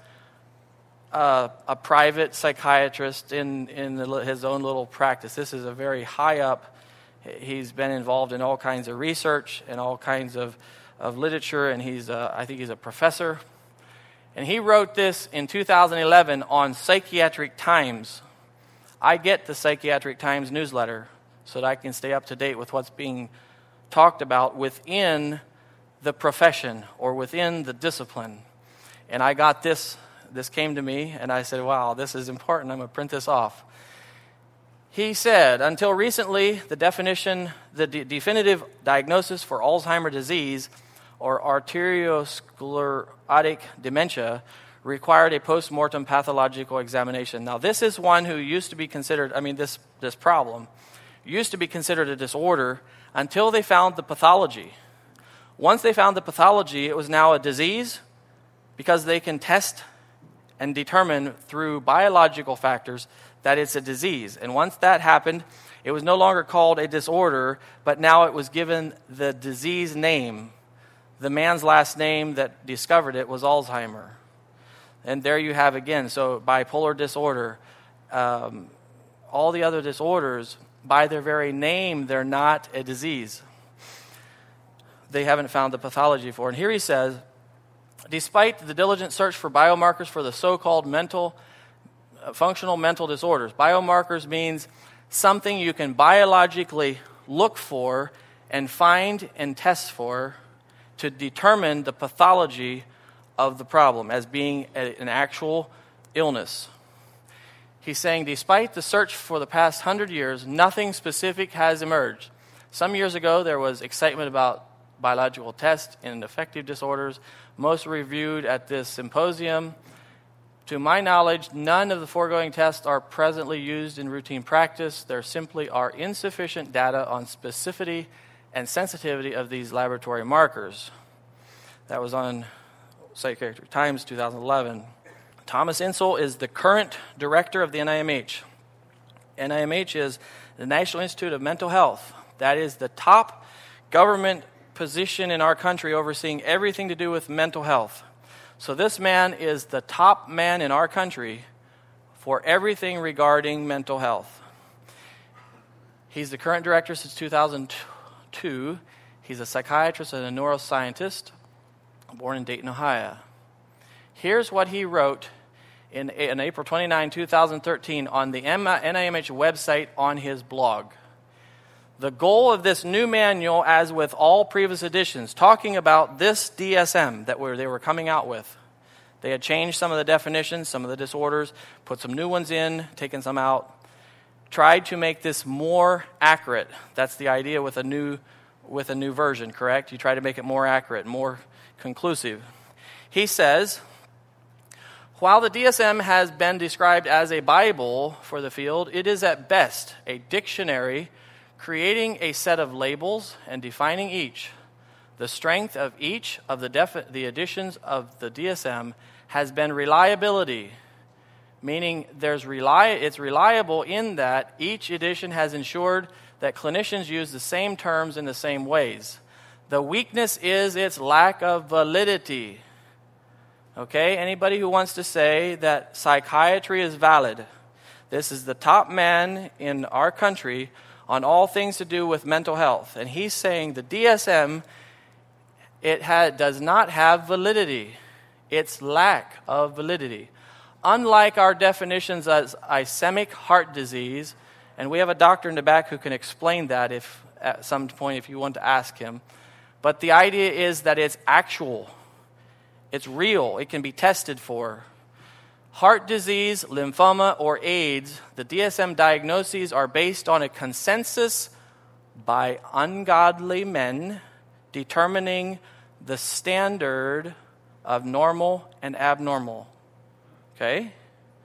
a, a private psychiatrist in, in the, his own little practice. This is a very high up. He's been involved in all kinds of research and all kinds of, of literature, and he's a, I think he's a professor. And he wrote this in two thousand eleven on Psychiatric Times. I get the Psychiatric Times newsletter so that I can stay up to date with what's being talked about within the profession or within the discipline. And I got this, this came to me, and I said, wow, this is important. I'm going to print this off. He said, until recently, the definition, the de- definitive diagnosis for Alzheimer's disease or arteriosclerotic dementia required a post-mortem pathological examination. Now, this is one who used to be considered, I mean, this, this problem used to be considered a disorder until they found the pathology. Once they found the pathology, it was now a disease because they can test and determine through biological factors that it's a disease. And once that happened, it was no longer called a disorder, but now it was given the disease name. The man's last name that discovered it was Alzheimer. And there you have again, so bipolar disorder, um, all the other disorders, by their very name, they're not a disease. They haven't found the pathology for it. And here he says, despite the diligent search for biomarkers for the so-called mental, uh, functional mental disorders, biomarkers means something you can biologically look for and find and test for to determine the pathology of the problem as being a, an actual illness. He's saying, despite the search for the past hundred years, nothing specific has emerged. Some years ago, there was excitement about biological tests in affective disorders, most reviewed at this symposium. To my knowledge, none of the foregoing tests are presently used in routine practice. There simply are insufficient data on specificity and sensitivity of these laboratory markers. That was on Psychiatric Times, two thousand eleven. Thomas Insel is the current director of the N I M H. N I M H is the National Institute of Mental Health. That is the top government position in our country overseeing everything to do with mental health. So this man is the top man in our country for everything regarding mental health. He's the current director since two thousand two. He's a psychiatrist and a neuroscientist, born in Dayton, Ohio. Here's what he wrote in, in April twenty-ninth, twenty thirteen on the N I M H website on his blog. The goal of this new manual, as with all previous editions, talking about this D S M that were, they were coming out with. They had changed some of the definitions, some of the disorders, put some new ones in, taken some out, tried to make this more accurate. That's the idea with a new with a new version, correct? You try to make it more accurate, more conclusive. He says, While the D S M has been described as a Bible for the field, it is at best a dictionary creating a set of labels and defining each. The strength of each of the, defi- the editions of the D S M has been reliability, meaning there's reli- it's reliable in that each edition has ensured that clinicians use the same terms in the same ways. The weakness is its lack of validity. Okay, anybody who wants to say that psychiatry is valid, this is the top man in our country on all things to do with mental health. And he's saying the D S M, it ha- does not have validity. It's lack of validity. Unlike our definitions as ischemic heart disease, and we have a doctor in the back who can explain that if at some point if you want to ask him. But the idea is that it's actual. It's real. It can be tested for. Heart disease, lymphoma, or AIDS, the D S M diagnoses are based on a consensus by ungodly men determining the standard of normal and abnormal. Okay?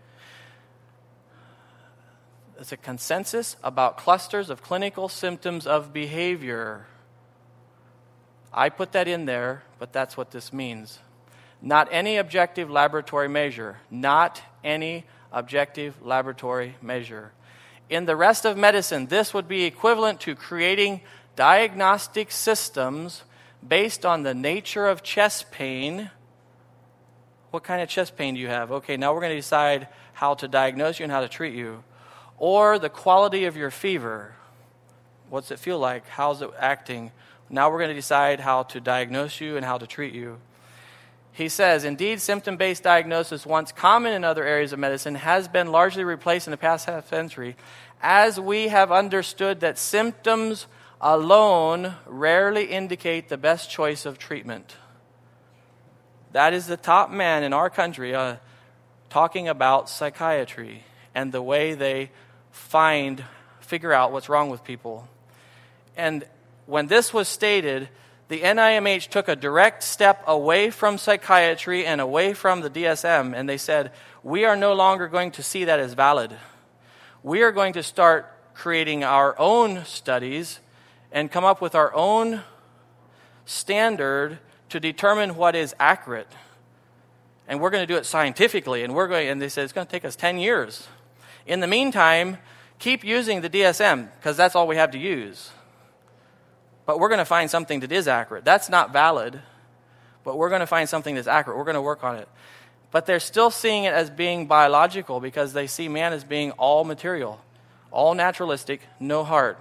It's a consensus about clusters of clinical symptoms of behavior. I put that in there, but that's what this means. Not any objective laboratory measure. Not any objective laboratory measure. In the rest of medicine, this would be equivalent to creating diagnostic systems based on the nature of chest pain. What kind of chest pain do you have? Okay, now we're going to decide how to diagnose you and how to treat you. Or the quality of your fever. What's it feel like? How's it acting? Now we're going to decide how to diagnose you and how to treat you. He says, indeed, symptom-based diagnosis, once common in other areas of medicine, has been largely replaced in the past half century, as we have understood that symptoms alone rarely indicate the best choice of treatment. That is the top man in our country uh, talking about psychiatry and the way they find, figure out what's wrong with people. And when this was stated, the N I M H took a direct step away from psychiatry and away from the D S M, and they said, we are no longer going to see that as valid. We are going to start creating our own studies and come up with our own standard to determine what is accurate. And we're going to do it scientifically, and we're going and they said it's going to take us ten years. In the meantime, keep using the D S M because that's all we have to use. But we're going to find something that is accurate. That's not valid, but we're going to find something that's accurate. We're going to work on it. But they're still seeing it as being biological because they see man as being all material, all naturalistic, no heart.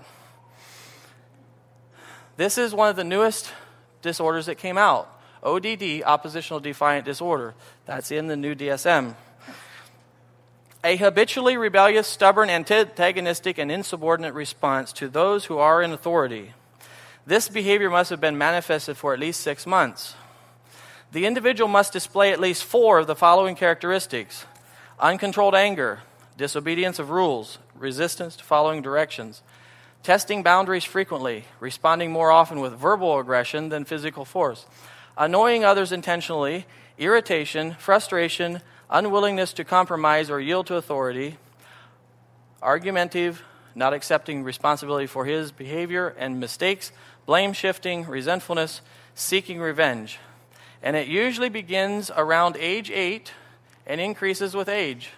This is one of the newest disorders that came out. O D D, oppositional defiant disorder. That's in the new D S M. A habitually rebellious, stubborn, antagonistic, and insubordinate response to those who are in authority. This behavior must have been manifested for at least six months. The individual must display at least four of the following characteristics: uncontrolled anger, disobedience of rules, resistance to following directions, testing boundaries frequently, responding more often with verbal aggression than physical force, annoying others intentionally, irritation, frustration, unwillingness to compromise or yield to authority, argumentative, not accepting responsibility for his behavior and mistakes, blame shifting, resentfulness, seeking revenge. And it usually begins around age eight and increases with age.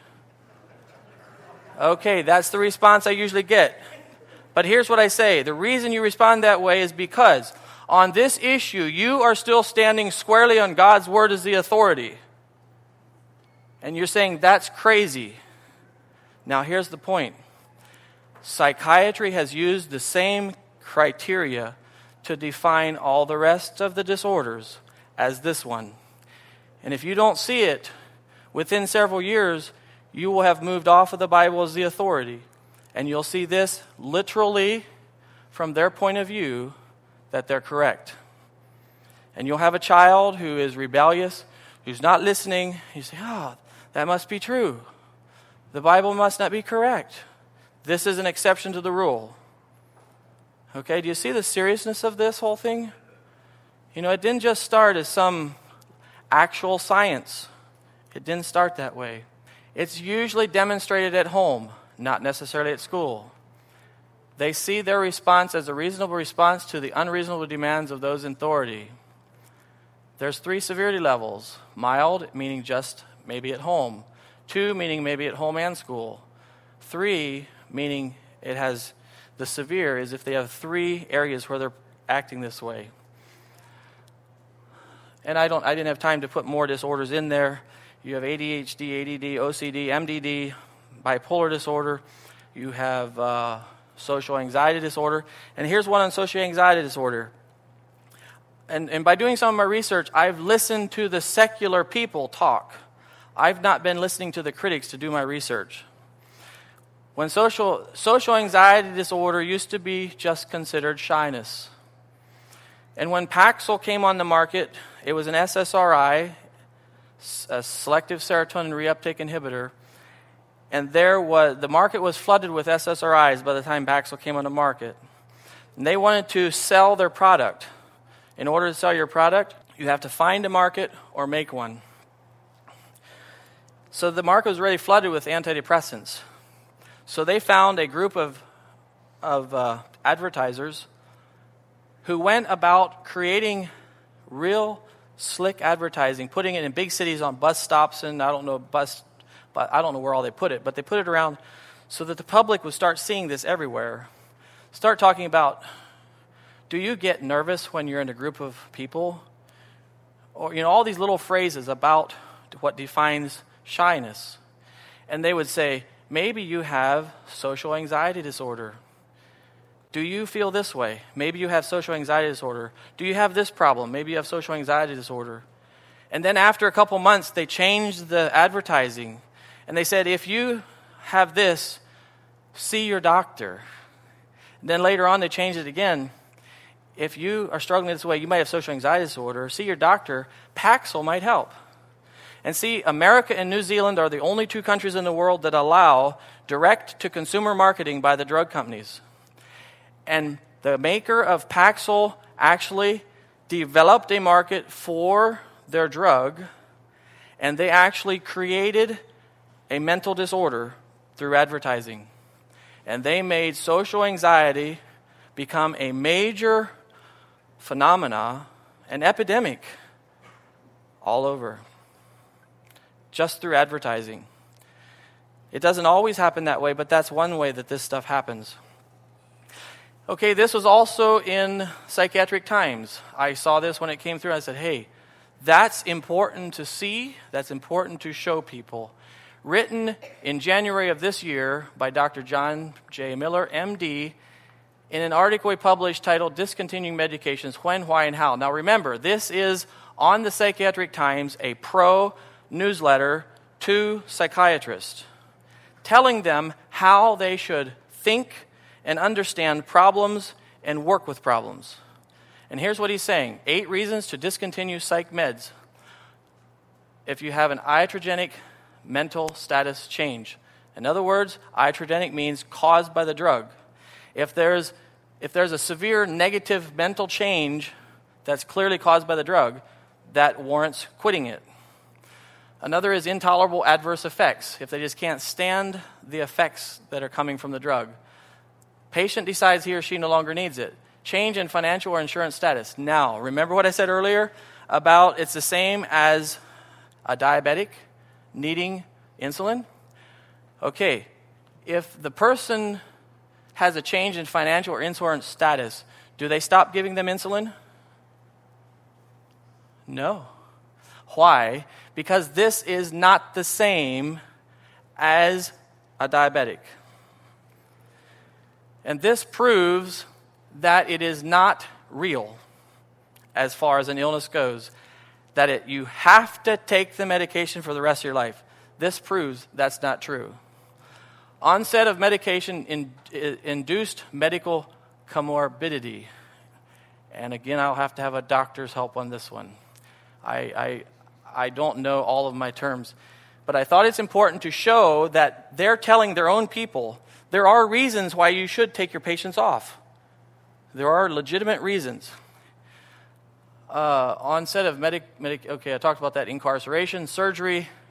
Okay, that's the response I usually get. But here's what I say. The reason you respond that way is because on this issue, you are still standing squarely on God's word as the authority. And you're saying that's crazy. Now, here's the point. Psychiatry has used the same criteria to define all the rest of the disorders as this one. And if you don't see it, within several years, you will have moved off of the Bible as the authority. And you'll see this literally from their point of view that they're correct. And you'll have a child who is rebellious, who's not listening. You say, oh, that must be true. The Bible must not be correct. This is an exception to the rule. Okay, do you see the seriousness of this whole thing? You know, it didn't just start as some actual science It didn't start that way. It's usually demonstrated at home, not necessarily at school. They see their response as a reasonable response to the unreasonable demands of those in authority. There's three severity levels. Mild, meaning just maybe at home. Two, meaning maybe at home and school. Three, meaning it has the severe, is if they have three areas where they're acting this way. And I don't I didn't have time to put more disorders in there. You have A D H D, A D D, O C D, M D D, bipolar disorder. You have uh, social anxiety disorder. And here's one on social anxiety disorder. And, and by doing some of my research, I've listened to the secular people talk. I've not been listening to the critics to do my research. When social, social anxiety disorder used to be just considered shyness. And when Paxil came on the market, it was an S S R I, a selective serotonin reuptake inhibitor, and there was the market was flooded with S S R Is by the time Paxil came on the market. And they wanted to sell their product. In order to sell your product, you have to find a market or make one. So the market was already flooded with antidepressants. So they found a group of, of uh, advertisers who went about creating real slick advertising, putting it in big cities on bus stops, and I don't know bus, but I don't know where all they put it, but they put it around so that the public would start seeing this everywhere. Start talking about, do you get nervous when you're in a group of people? Or, you know, all these little phrases about what defines shyness. And they would say, maybe you have social anxiety disorder. Do you feel this way? Maybe you have social anxiety disorder. Do you have this problem? Maybe you have social anxiety disorder. And then after a couple months, they changed the advertising. And they said, if you have this, see your doctor. And then later on, they changed it again. If you are struggling this way, you might have social anxiety disorder. See your doctor. Paxil might help. And see, America and New Zealand are the only two countries in the world that allow direct-to-consumer marketing by the drug companies. And the maker of Paxil actually developed a market for their drug, and they actually created a mental disorder through advertising. And they made social anxiety become a major phenomena, an epidemic all over, just through advertising. It doesn't always happen that way, but that's one way that this stuff happens. Okay, this was also in Psychiatric Times. I saw this when it came through. I said, hey, that's important to see. That's important to show people. Written in January of this year by Doctor John J. Miller, M D, in an article he published titled Discontinuing Medications, When, Why, and How. Now remember, this is on the Psychiatric Times, a pro-newsletter to psychiatrists, telling them how they should think and understand problems and work with problems. And here's what he's saying. Eight reasons to discontinue psych meds if you have an iatrogenic mental status change. In other words, iatrogenic means caused by the drug. If there's if there's a severe negative mental change that's clearly caused by the drug, that warrants quitting it. Another is intolerable adverse effects, if they just can't stand the effects that are coming from the drug. Patient decides he or she no longer needs it. Change in financial or insurance status. Now, remember what I said earlier about it's the same as a diabetic needing insulin? Okay, if the person has a change in financial or insurance status, do they stop giving them insulin? No. Why? Because this is not the same as a diabetic. And this proves that it is not real as far as an illness goes, that it, you have to take the medication for the rest of your life. This proves that's not true. Onset of medication in, in, induced medical comorbidity. And again, I'll have to have a doctor's help on this one. I, I, I don't know all of my terms. But I thought it's important to show that they're telling their own people there are reasons why you should take your patients off. There are legitimate reasons. Uh, onset of medic, medic, okay, I talked about that. Incarceration, surgery,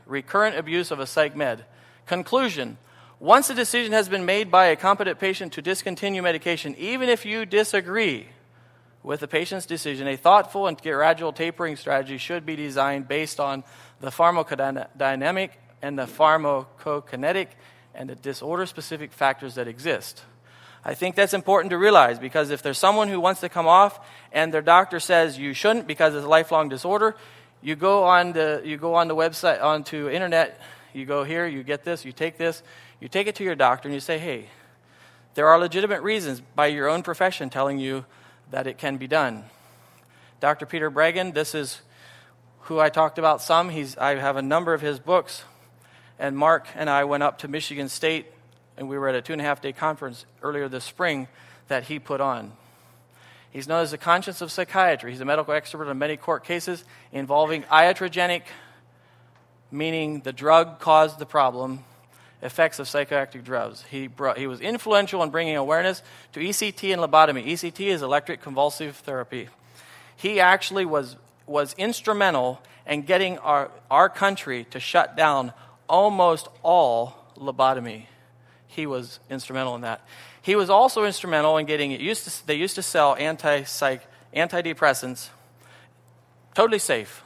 recurrent abuse of a psych med. Conclusion: once a decision has been made by a competent patient to discontinue medication, even if you disagree with the patient's decision, a thoughtful and gradual tapering strategy should be designed based on the pharmacodynamic and the pharmacokinetic and the disorder-specific factors that exist. I think that's important to realize, because if there's someone who wants to come off and their doctor says you shouldn't because it's a lifelong disorder, you go on the you go on the website, onto internet, you go here, you get this, you take this, you take it to your doctor and you say, hey, there are legitimate reasons by your own profession telling you that it can be done. Doctor Peter Breggin, this is who I talked about some. He's I have a number of his books. And Mark and I went up to Michigan State, and we were at a two-and-a-half-day conference earlier this spring that he put on. He's known as the conscience of psychiatry. He's a medical expert on many court cases involving iatrogenic, meaning the drug caused the problem, effects of psychoactive drugs. He brought, he was influential in bringing awareness to E C T and lobotomy. E C T is electric convulsive therapy. He actually was, was instrumental in getting our, our country to shut down almost all lobotomy. He was instrumental in that. He was also instrumental in getting it used to, they used to sell anti-psych, antidepressants, totally safe.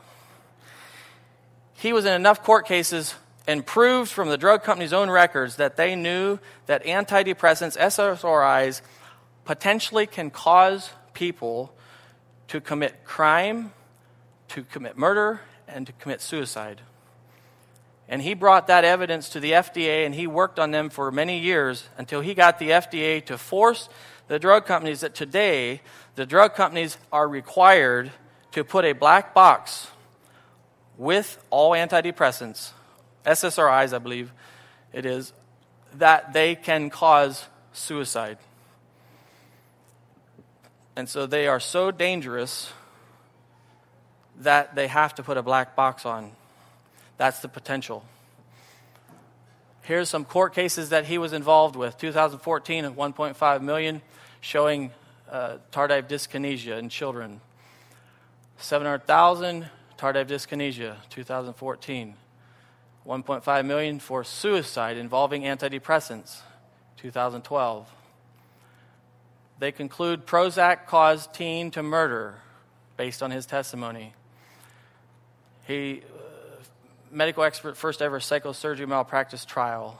He was in enough court cases and proved from the drug company's own records that they knew that antidepressants, S S R Is, potentially can cause people to commit crime, to commit murder, and to commit suicide. And he brought that evidence to the F D A, and he worked on them for many years until he got the F D A to force the drug companies that today the drug companies are required to put a black box with all antidepressants, S S R Is, I believe it is, that they can cause suicide. And so they are so dangerous that they have to put a black box on. That's the potential. Here's some court cases that he was involved with. two thousand fourteen at one point five million dollars showing uh, tardive dyskinesia in children. seven hundred thousand dollars tardive dyskinesia, two thousand fourteen. one point five million dollars for suicide involving antidepressants, two thousand twelve. They conclude Prozac caused teen to murder based on his testimony. He medical expert, first ever psychosurgery malpractice trial.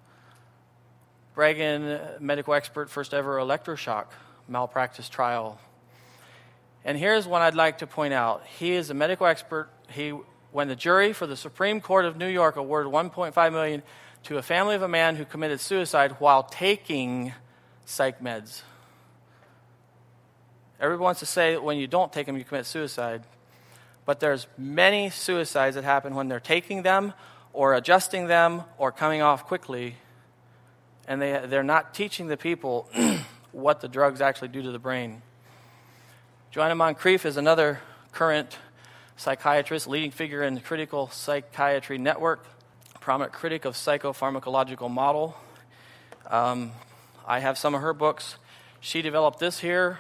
Breggin, medical expert, first ever electroshock malpractice trial. And here's one I'd like to point out. He is a medical expert. He, when the jury for the Supreme Court of New York awarded one point five million dollars to a family of a man who committed suicide while taking psych meds. Everyone wants to say that when you don't take them, you commit suicide. But there's many suicides that happen when they're taking them or adjusting them or coming off quickly, and they, they're not teaching the people what the drugs actually do to the brain. Joanna Moncrief is another current psychiatrist, leading figure in the Critical Psychiatry Network, prominent critic of psychopharmacological model. Um, I have some of her books. She developed this here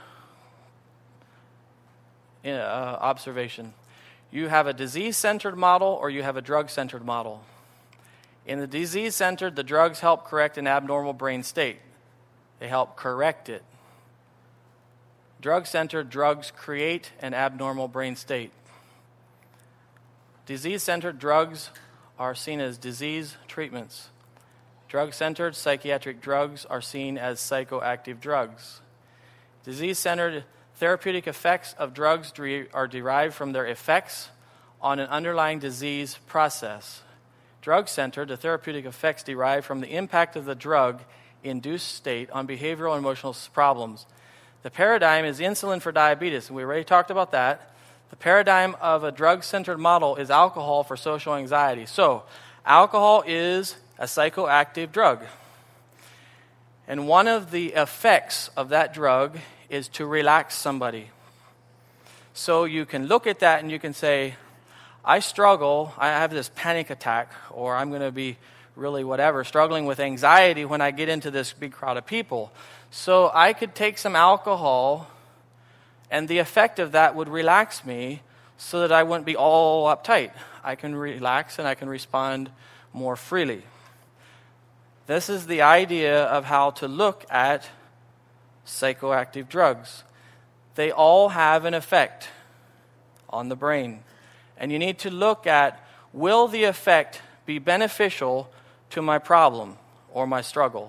in, uh, observation. You have a disease-centered model or you have a drug-centered model. In the disease-centered, the drugs help correct an abnormal brain state. They help correct it. Drug-centered, drugs create an abnormal brain state. Disease-centered drugs are seen as disease treatments. Drug-centered psychiatric drugs are seen as psychoactive drugs. Disease-centered therapeutic effects of drugs are derived from their effects on an underlying disease process. Drug-centered, the therapeutic effects derive from the impact of the drug-induced state on behavioral and emotional problems. The paradigm is insulin for diabetes, and we already talked about that. The paradigm of a drug-centered model is alcohol for social anxiety. So, alcohol is a psychoactive drug. And one of the effects of that drug is to relax somebody. So you can look at that and you can say, I struggle, I have this panic attack, or I'm going to be really whatever, struggling with anxiety when I get into this big crowd of people. So I could take some alcohol, and the effect of that would relax me so that I wouldn't be all uptight. I can relax and I can respond more freely. This is the idea of how to look at psychoactive drugs. They all have an effect on the brain. And you need to look at, will the effect be beneficial to my problem or my struggle?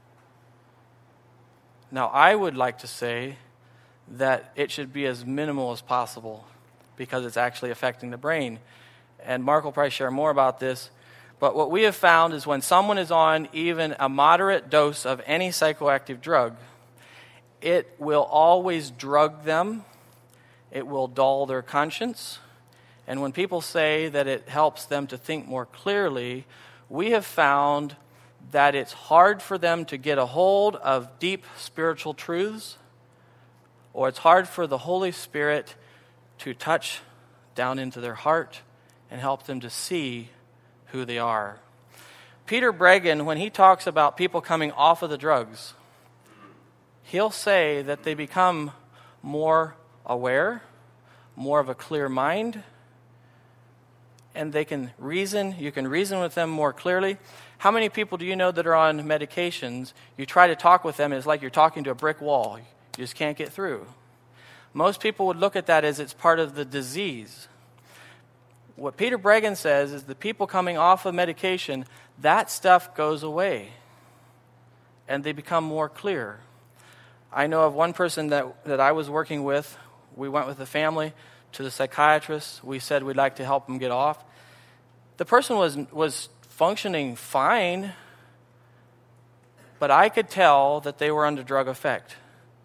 Now, I would like to say that it should be as minimal as possible because it's actually affecting the brain. And Mark will probably share more about this. But what we have found is when someone is on even a moderate dose of any psychoactive drug, it will always drug them. It will dull their conscience. And when people say that it helps them to think more clearly, we have found that it's hard for them to get a hold of deep spiritual truths, or it's hard for the Holy Spirit to touch down into their heart and help them to see who they are. Peter Breggin, when he talks about people coming off of the drugs, he'll say that they become more aware, more of a clear mind, and they can reason. You can reason with them more clearly. How many people do you know that are on medications? You try to talk with them, and it's like you're talking to a brick wall. You just can't get through. Most people would look at that as it's part of the disease. What Peter Breggin says is the people coming off of medication, that stuff goes away, and they become more clear. I know of one person that, that I was working with. We went with the family to the psychiatrist. We said we'd like to help them get off. The person was was functioning fine, but I could tell that they were under drug effect.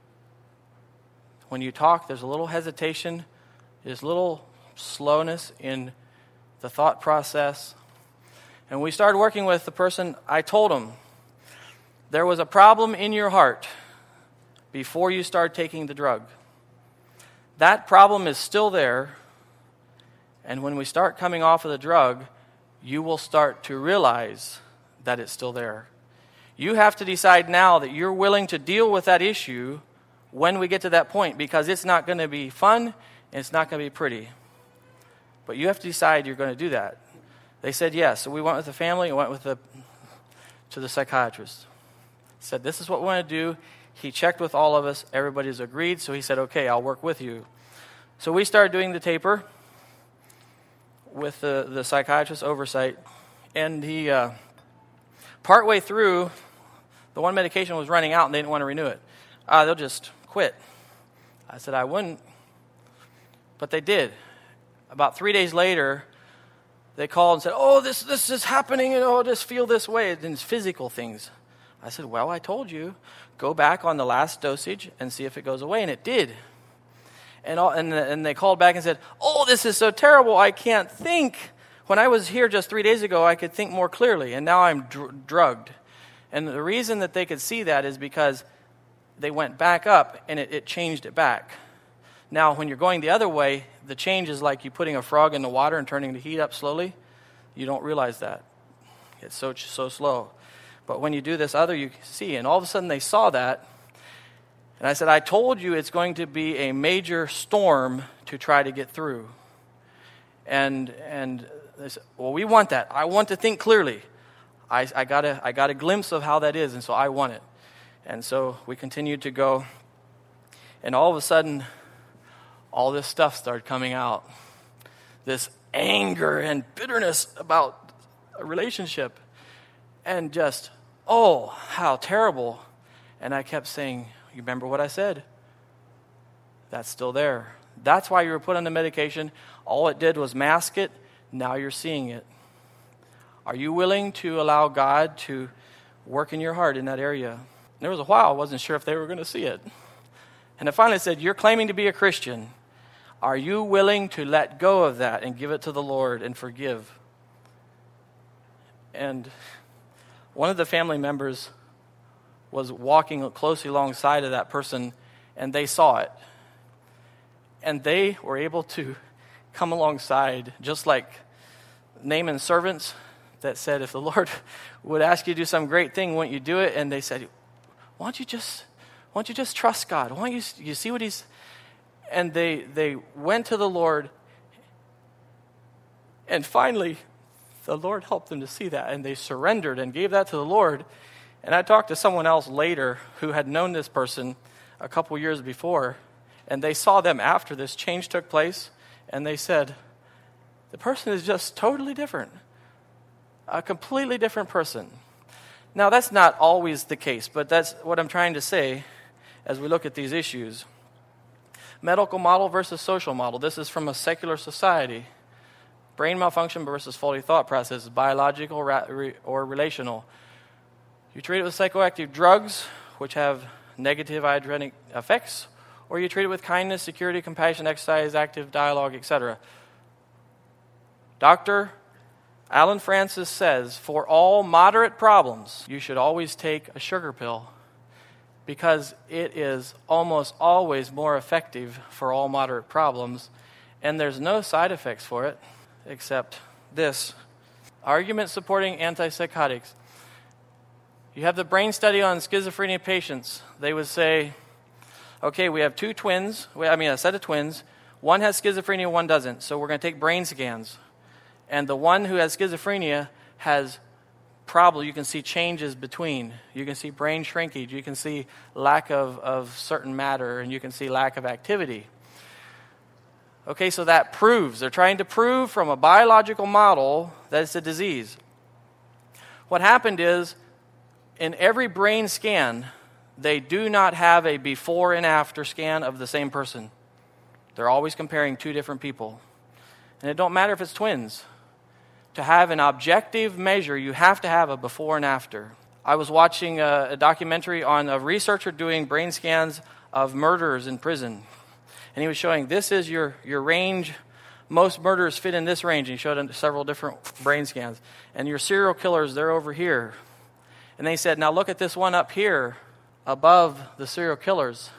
When you talk, there's a little hesitation, there's a little slowness in the thought process. And we started working with the person. I told him, there was a problem in your heart before you start taking the drug. That problem is still there, and when we start coming off of the drug, you will start to realize that it's still there. You have to decide now that you're willing to deal with that issue when we get to that point, because it's not going to be fun, and it's not going to be pretty. But you have to decide you're going to do that. They said yes, so we went with the family and went with the to the psychiatrist. Said, this is what we want to do. He checked with all of us. Everybody's agreed. So he said, okay, I'll work with you. So we started doing the taper with the, the psychiatrist's oversight. And he, uh, partway through, the one medication was running out and they didn't want to renew it. Uh, they'll just quit. I said, I wouldn't. But they did. About three days later, they called and said, oh, this this is happening, and oh, I just feel this way. And it's physical things. I said, well, I told you, go back on the last dosage and see if it goes away. And it did. And, all, and, and they called back and said, oh, this is so terrible, I can't think. When I was here just three days ago, I could think more clearly, and now I'm dr- drugged. And the reason that they could see that is because they went back up, and it, it changed it back. Now, when you're going the other way, the change is like you putting a frog in the water and turning the heat up slowly. You don't realize that. It's so so slow. But when you do this other, you see. And all of a sudden, they saw that. And I said, I told you it's going to be a major storm to try to get through. And and they said, well, we want that. I want to think clearly. I, I, got a, I got a glimpse of how that is, and so I want it. And so we continued to go. And all of a sudden, all this stuff started coming out. This anger and bitterness about a relationship. And just, oh, how terrible. And I kept saying, you remember what I said? That's still there. That's why you were put on the medication. All it did was mask it. Now you're seeing it. Are you willing to allow God to work in your heart in that area? And there was a while I wasn't sure if they were going to see it. And I finally said, you're claiming to be a Christian. Are you willing to let go of that and give it to the Lord and forgive? And one of the family members was walking closely alongside of that person, and they saw it. And they were able to come alongside, just like Naaman's servants that said, if the Lord would ask you to do some great thing, wouldn't you do it? And they said, why don't you just, why don't you just trust God? Why don't you, you see what he's... And they, they went to the Lord, And finally, the Lord helped them to see that, and they surrendered and gave that to the Lord. And I talked to someone else later who had known this person a couple years before, and they saw them after this change took place, and they said, the person is just totally different, a completely different person. Now, that's not always the case, but that's what I'm trying to say as we look at these issues. Medical model versus social model. This is from a secular society. Brain malfunction versus faulty thought processes, biological or relational. You treat it with psychoactive drugs, which have negative iatrogenic effects, or you treat it with kindness, security, compassion, exercise, active dialogue, et cetera. Doctor Alan Francis says, for all moderate problems, you should always take a sugar pill because it is almost always more effective for all moderate problems, and there's no side effects for it except this. Argument supporting antipsychotics. You have the brain study on schizophrenia patients. They would say, okay, we have two twins, I mean a set of twins. One has schizophrenia, one doesn't. So we're going to take brain scans. And the one who has schizophrenia has probably, you can see changes between. You can see brain shrinkage. You can see lack of, of certain matter, and you can see lack of activity. Okay, so that proves, they're trying to prove from a biological model that it's a disease. What happened is, in every brain scan, they do not have a before and after scan of the same person. They're always comparing two different people. And it don't matter if it's twins. To have an objective measure, you have to have a before and after. I was watching a, a documentary on a researcher doing brain scans of murderers in prison. And he was showing, this is your, your range. Most murderers fit in this range. And he showed several different brain scans. And your serial killers, they're over here. And they said, now look at this one up here above the serial killers.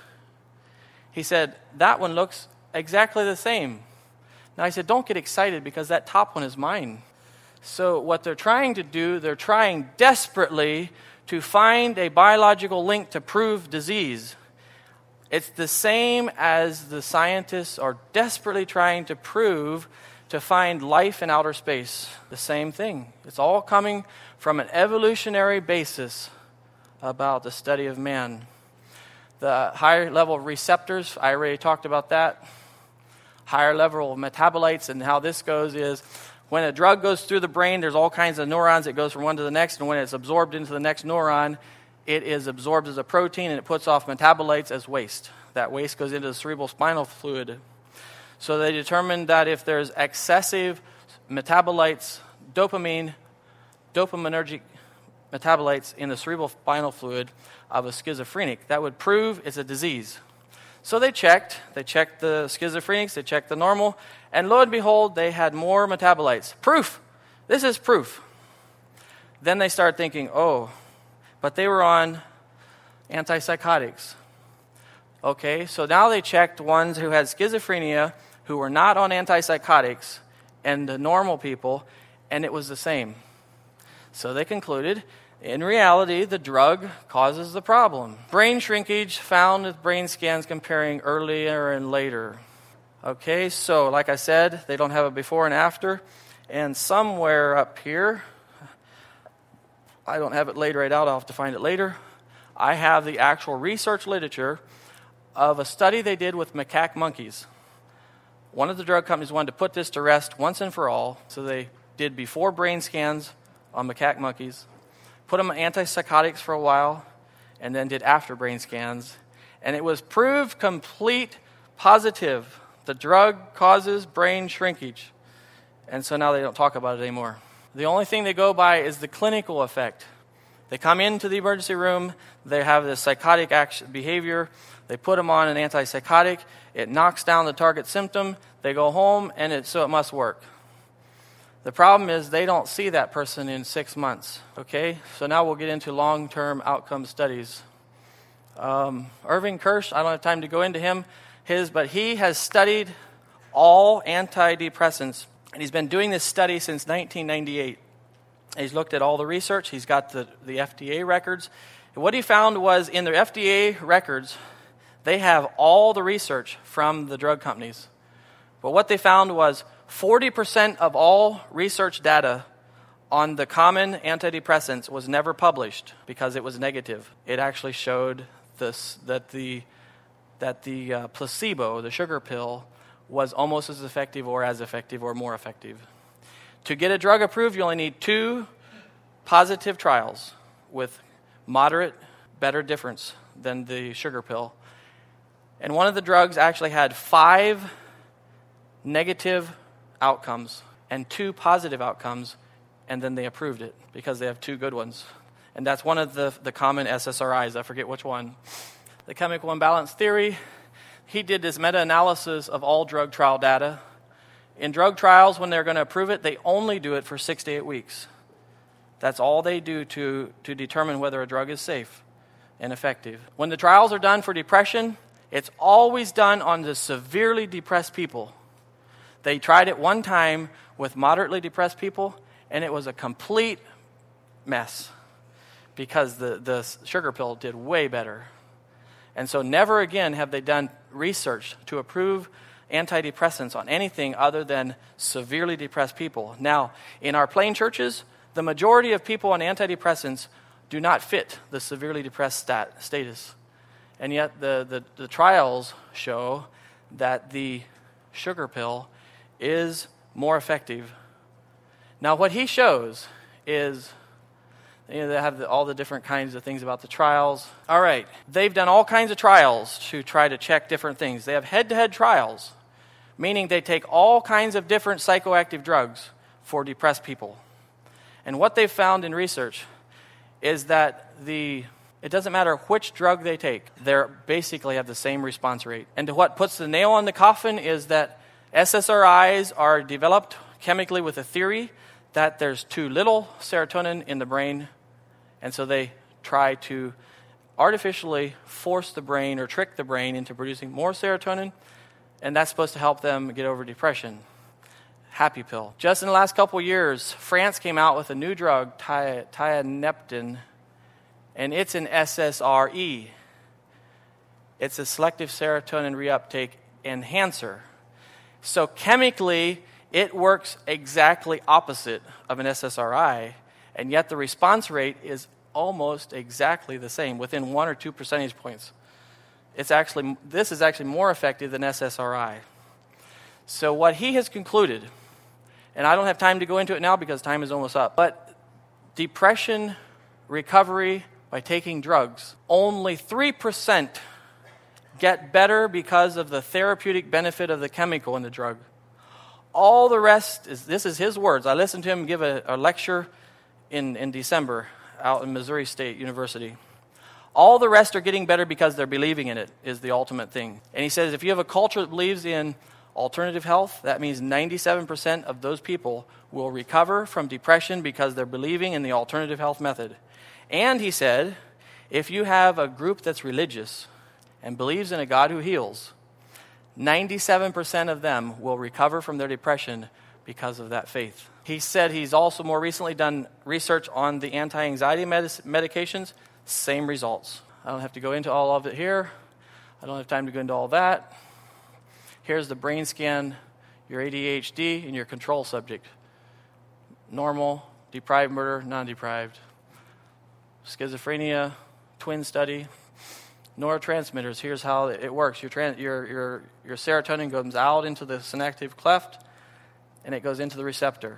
He said, that one looks exactly the same. Now I said, don't get excited because that top one is mine. So what they're trying to do, they're trying desperately to find a biological link to prove disease. It's the same as the scientists are desperately trying to prove to find life in outer space. The same thing. It's all coming from an evolutionary basis about the study of man. The higher level receptors, I already talked about that. Higher level metabolites, and how this goes is when a drug goes through the brain, there's all kinds of neurons. It goes from one to the next, and when it's absorbed into the next neuron, it is absorbed as a protein, and it puts off metabolites as waste. That waste goes into the cerebral spinal fluid. So they determined that if there's excessive metabolites, dopamine, dopaminergic metabolites in the cerebral spinal fluid of a schizophrenic, that would prove it's a disease. So they checked. They checked the schizophrenics. They checked the normal. And lo and behold, they had more metabolites. Proof. This is proof. Then they started thinking, oh, but they were on antipsychotics. Okay, so now they checked ones who had schizophrenia who were not on antipsychotics and the normal people, and it was the same. So they concluded, in reality, the drug causes the problem. Brain shrinkage found with brain scans comparing earlier and later. Okay, so like I said, they don't have a before and after. And somewhere up here, I don't have it laid right out, I'll have to find it later. I have the actual research literature of a study they did with macaque monkeys. One of the drug companies wanted to put this to rest once and for all, so they did before brain scans on macaque monkeys, put them on antipsychotics for a while, and then did after brain scans. And it was proved complete positive. The drug causes brain shrinkage. And so now they don't talk about it anymore. The only thing they go by is the clinical effect. They come into the emergency room, they have this psychotic action behavior, they put them on an antipsychotic, it knocks down the target symptom, they go home, and it, so it must work. The problem is they don't see that person in six months, okay? So now we'll get into long-term outcome studies. Um, Irving Kirsch, I don't have time to go into him, his, but he has studied all antidepressants, and he's been doing this study since nineteen ninety-eight. He's looked at all the research, he's got the, the F D A records. And what he found was in the F D A records, they have all the research from the drug companies. But what they found was forty percent of all research data on the common antidepressants was never published because it was negative. It actually showed this, that the, that the uh, placebo, the sugar pill, was almost as effective or as effective or more effective. To get a drug approved, you only need two positive trials with moderate, better difference than the sugar pill. And one of the drugs actually had five negative outcomes and two positive outcomes, and then they approved it because they have two good ones. And that's one of the, the common S S R Is. I forget which one. The chemical imbalance theory, he did this meta-analysis of all drug trial data. In drug trials, when they're going to approve it, they only do it for six to eight weeks. That's all they do to, to determine whether a drug is safe and effective. When the trials are done for depression, it's always done on the severely depressed people. They tried it one time with moderately depressed people, and it was a complete mess because the, the sugar pill did way better. And so never again have they done research to approve antidepressants on anything other than severely depressed people. Now, in our plain churches, the majority of people on antidepressants do not fit the severely depressed stat, status. And yet the, the, the trials show that the sugar pill is more effective. Now, what he shows is, you know, they have the, all the different kinds of things about the trials. All right, they've done all kinds of trials to try to check different things. They have head-to-head trials, meaning they take all kinds of different psychoactive drugs for depressed people. And what they've found in research is that the it doesn't matter which drug they take, they basically have the same response rate. And what puts the nail on the coffin is that S S R Is are developed chemically with a theory that there's too little serotonin in the brain, and so they try to artificially force the brain or trick the brain into producing more serotonin, and that's supposed to help them get over depression. Happy pill. Just in the last couple years, France came out with a new drug, ti- tianeptine, and it's an S S R E. It's a selective serotonin reuptake enhancer. So chemically, it works exactly opposite of an S S R I, and yet the response rate is almost exactly the same, within one or two percentage points. It's actually this is actually more effective than S S R I. So what he has concluded, and I don't have time to go into it now because time is almost up, but depression recovery by taking drugs, only three percent get better because of the therapeutic benefit of the chemical in the drug. All the rest, is this is his words. I listened to him give a, a lecture in, in December out in Missouri State University. All the rest are getting better because they're believing in it, is the ultimate thing. And he says if you have a culture that believes in alternative health, that means ninety-seven percent of those people will recover from depression because they're believing in the alternative health method. And he said, if you have a group that's religious and believes in a God who heals, ninety-seven percent of them will recover from their depression because of that faith. He said he's also more recently done research on the anti-anxiety medic- medications, same results. I don't have to go into all of it here. I don't have time to go into all that. Here's the brain scan, your A D H D, and your control subject. Normal, deprived murder, non-deprived. Schizophrenia, twin study. Neurotransmitters, here's how it works. Your, tran- your, your, your serotonin goes out into the synaptic cleft, and it goes into the receptor.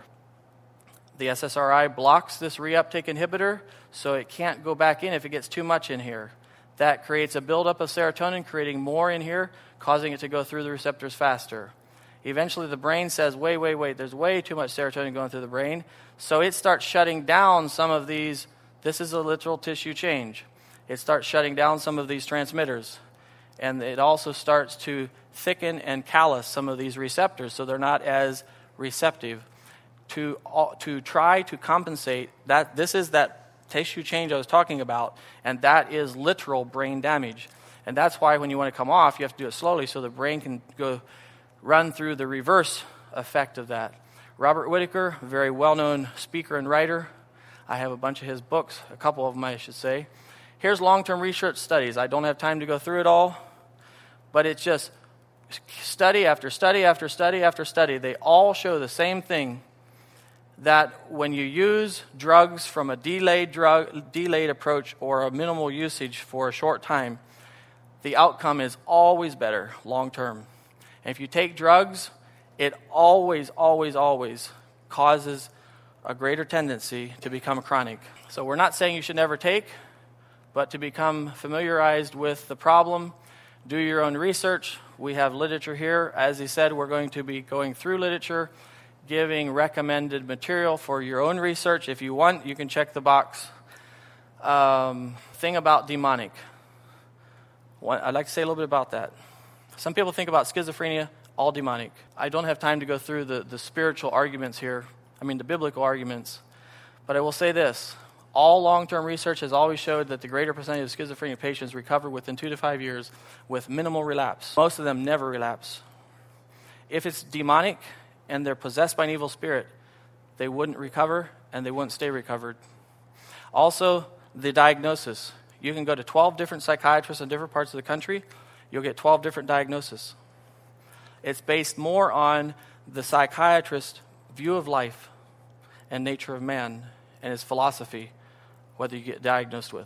The S S R I blocks this reuptake inhibitor, so it can't go back in if it gets too much in here. That creates a buildup of serotonin, creating more in here, causing it to go through the receptors faster. Eventually, the brain says, wait, wait, wait, there's way too much serotonin going through the brain, so it starts shutting down some of these. This is a literal tissue change. It starts shutting down some of these transmitters. And it also starts to thicken and callous some of these receptors so they're not as receptive. To, to try to compensate, that this is that tissue change I was talking about, and that is literal brain damage. And that's why when you want to come off, you have to do it slowly so the brain can go run through the reverse effect of that. Robert Whitaker, a very well-known speaker and writer. I have a bunch of his books, a couple of them I should say. Here's long-term research studies. I don't have time to go through it all, but it's just study after study after study after study, they all show the same thing, that when you use drugs from a delayed drug, delayed approach or a minimal usage for a short time, the outcome is always better long term. And if you take drugs, it always, always, always causes a greater tendency to become chronic. So we're not saying you should never take, but to become familiarized with the problem, do your own research. We have literature here. As he said, we're going to be going through literature, giving recommended material for your own research. If you want, you can check the box. Um, thing about demonic. I'd like to say a little bit about that. Some people think about schizophrenia, all demonic. I don't have time to go through the, the spiritual arguments here. I mean, the biblical arguments. But I will say this. All long-term research has always showed that the greater percentage of schizophrenia patients recover within two to five years with minimal relapse. Most of them never relapse. If it's demonic and they're possessed by an evil spirit, they wouldn't recover and they wouldn't stay recovered. Also, the diagnosis. You can go to twelve different psychiatrists in different parts of the country. You'll get twelve different diagnoses. It's based more on the psychiatrist's view of life and nature of man and his philosophy, whether you get diagnosed with.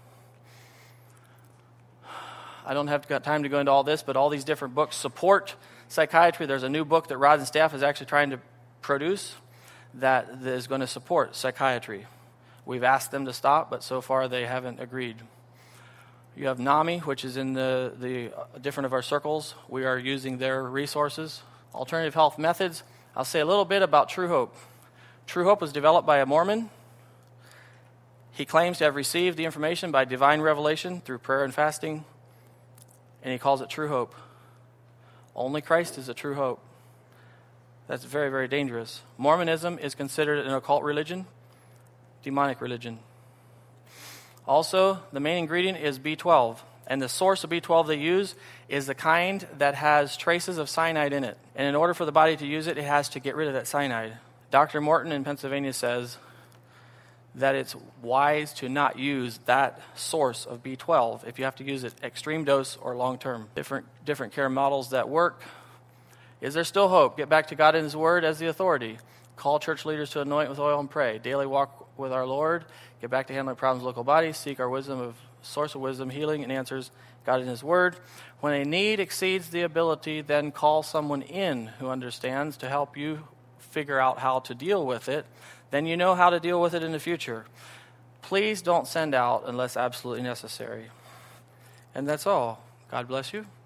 I don't have got time to go into all this, but all these different books support psychiatry. There's a new book that Rod and staff is actually trying to produce that is going to support psychiatry. We've asked them to stop, but so far they haven't agreed. You have NAMI, which is in the, the different of our circles. We are using their resources. Alternative health methods. I'll say a little bit about True Hope. True Hope was developed by a Mormon. He claims to have received the information by divine revelation through prayer and fasting, and he calls it True Hope. Only Christ is a true hope. That's very, very dangerous. Mormonism is considered an occult religion, demonic religion. Also, the main ingredient is B twelve, and the source of B twelve they use is the kind that has traces of cyanide in it. And in order for the body to use it, it has to get rid of that cyanide. Doctor Morton in Pennsylvania says that it's wise to not use that source of B twelve if you have to use it extreme dose or long term. Different different care models that work. Is there still hope? Get back to God and His Word as the authority. Call church leaders to anoint with oil and pray. Daily walk with our Lord. Get back to handling problems of local bodies. Seek our wisdom of source of wisdom, healing, and answers. God and His Word. When a need exceeds the ability, then call someone in who understands to help you figure out how to deal with it. Then you know how to deal with it in the future. Please don't send out unless absolutely necessary. And that's all. God bless you.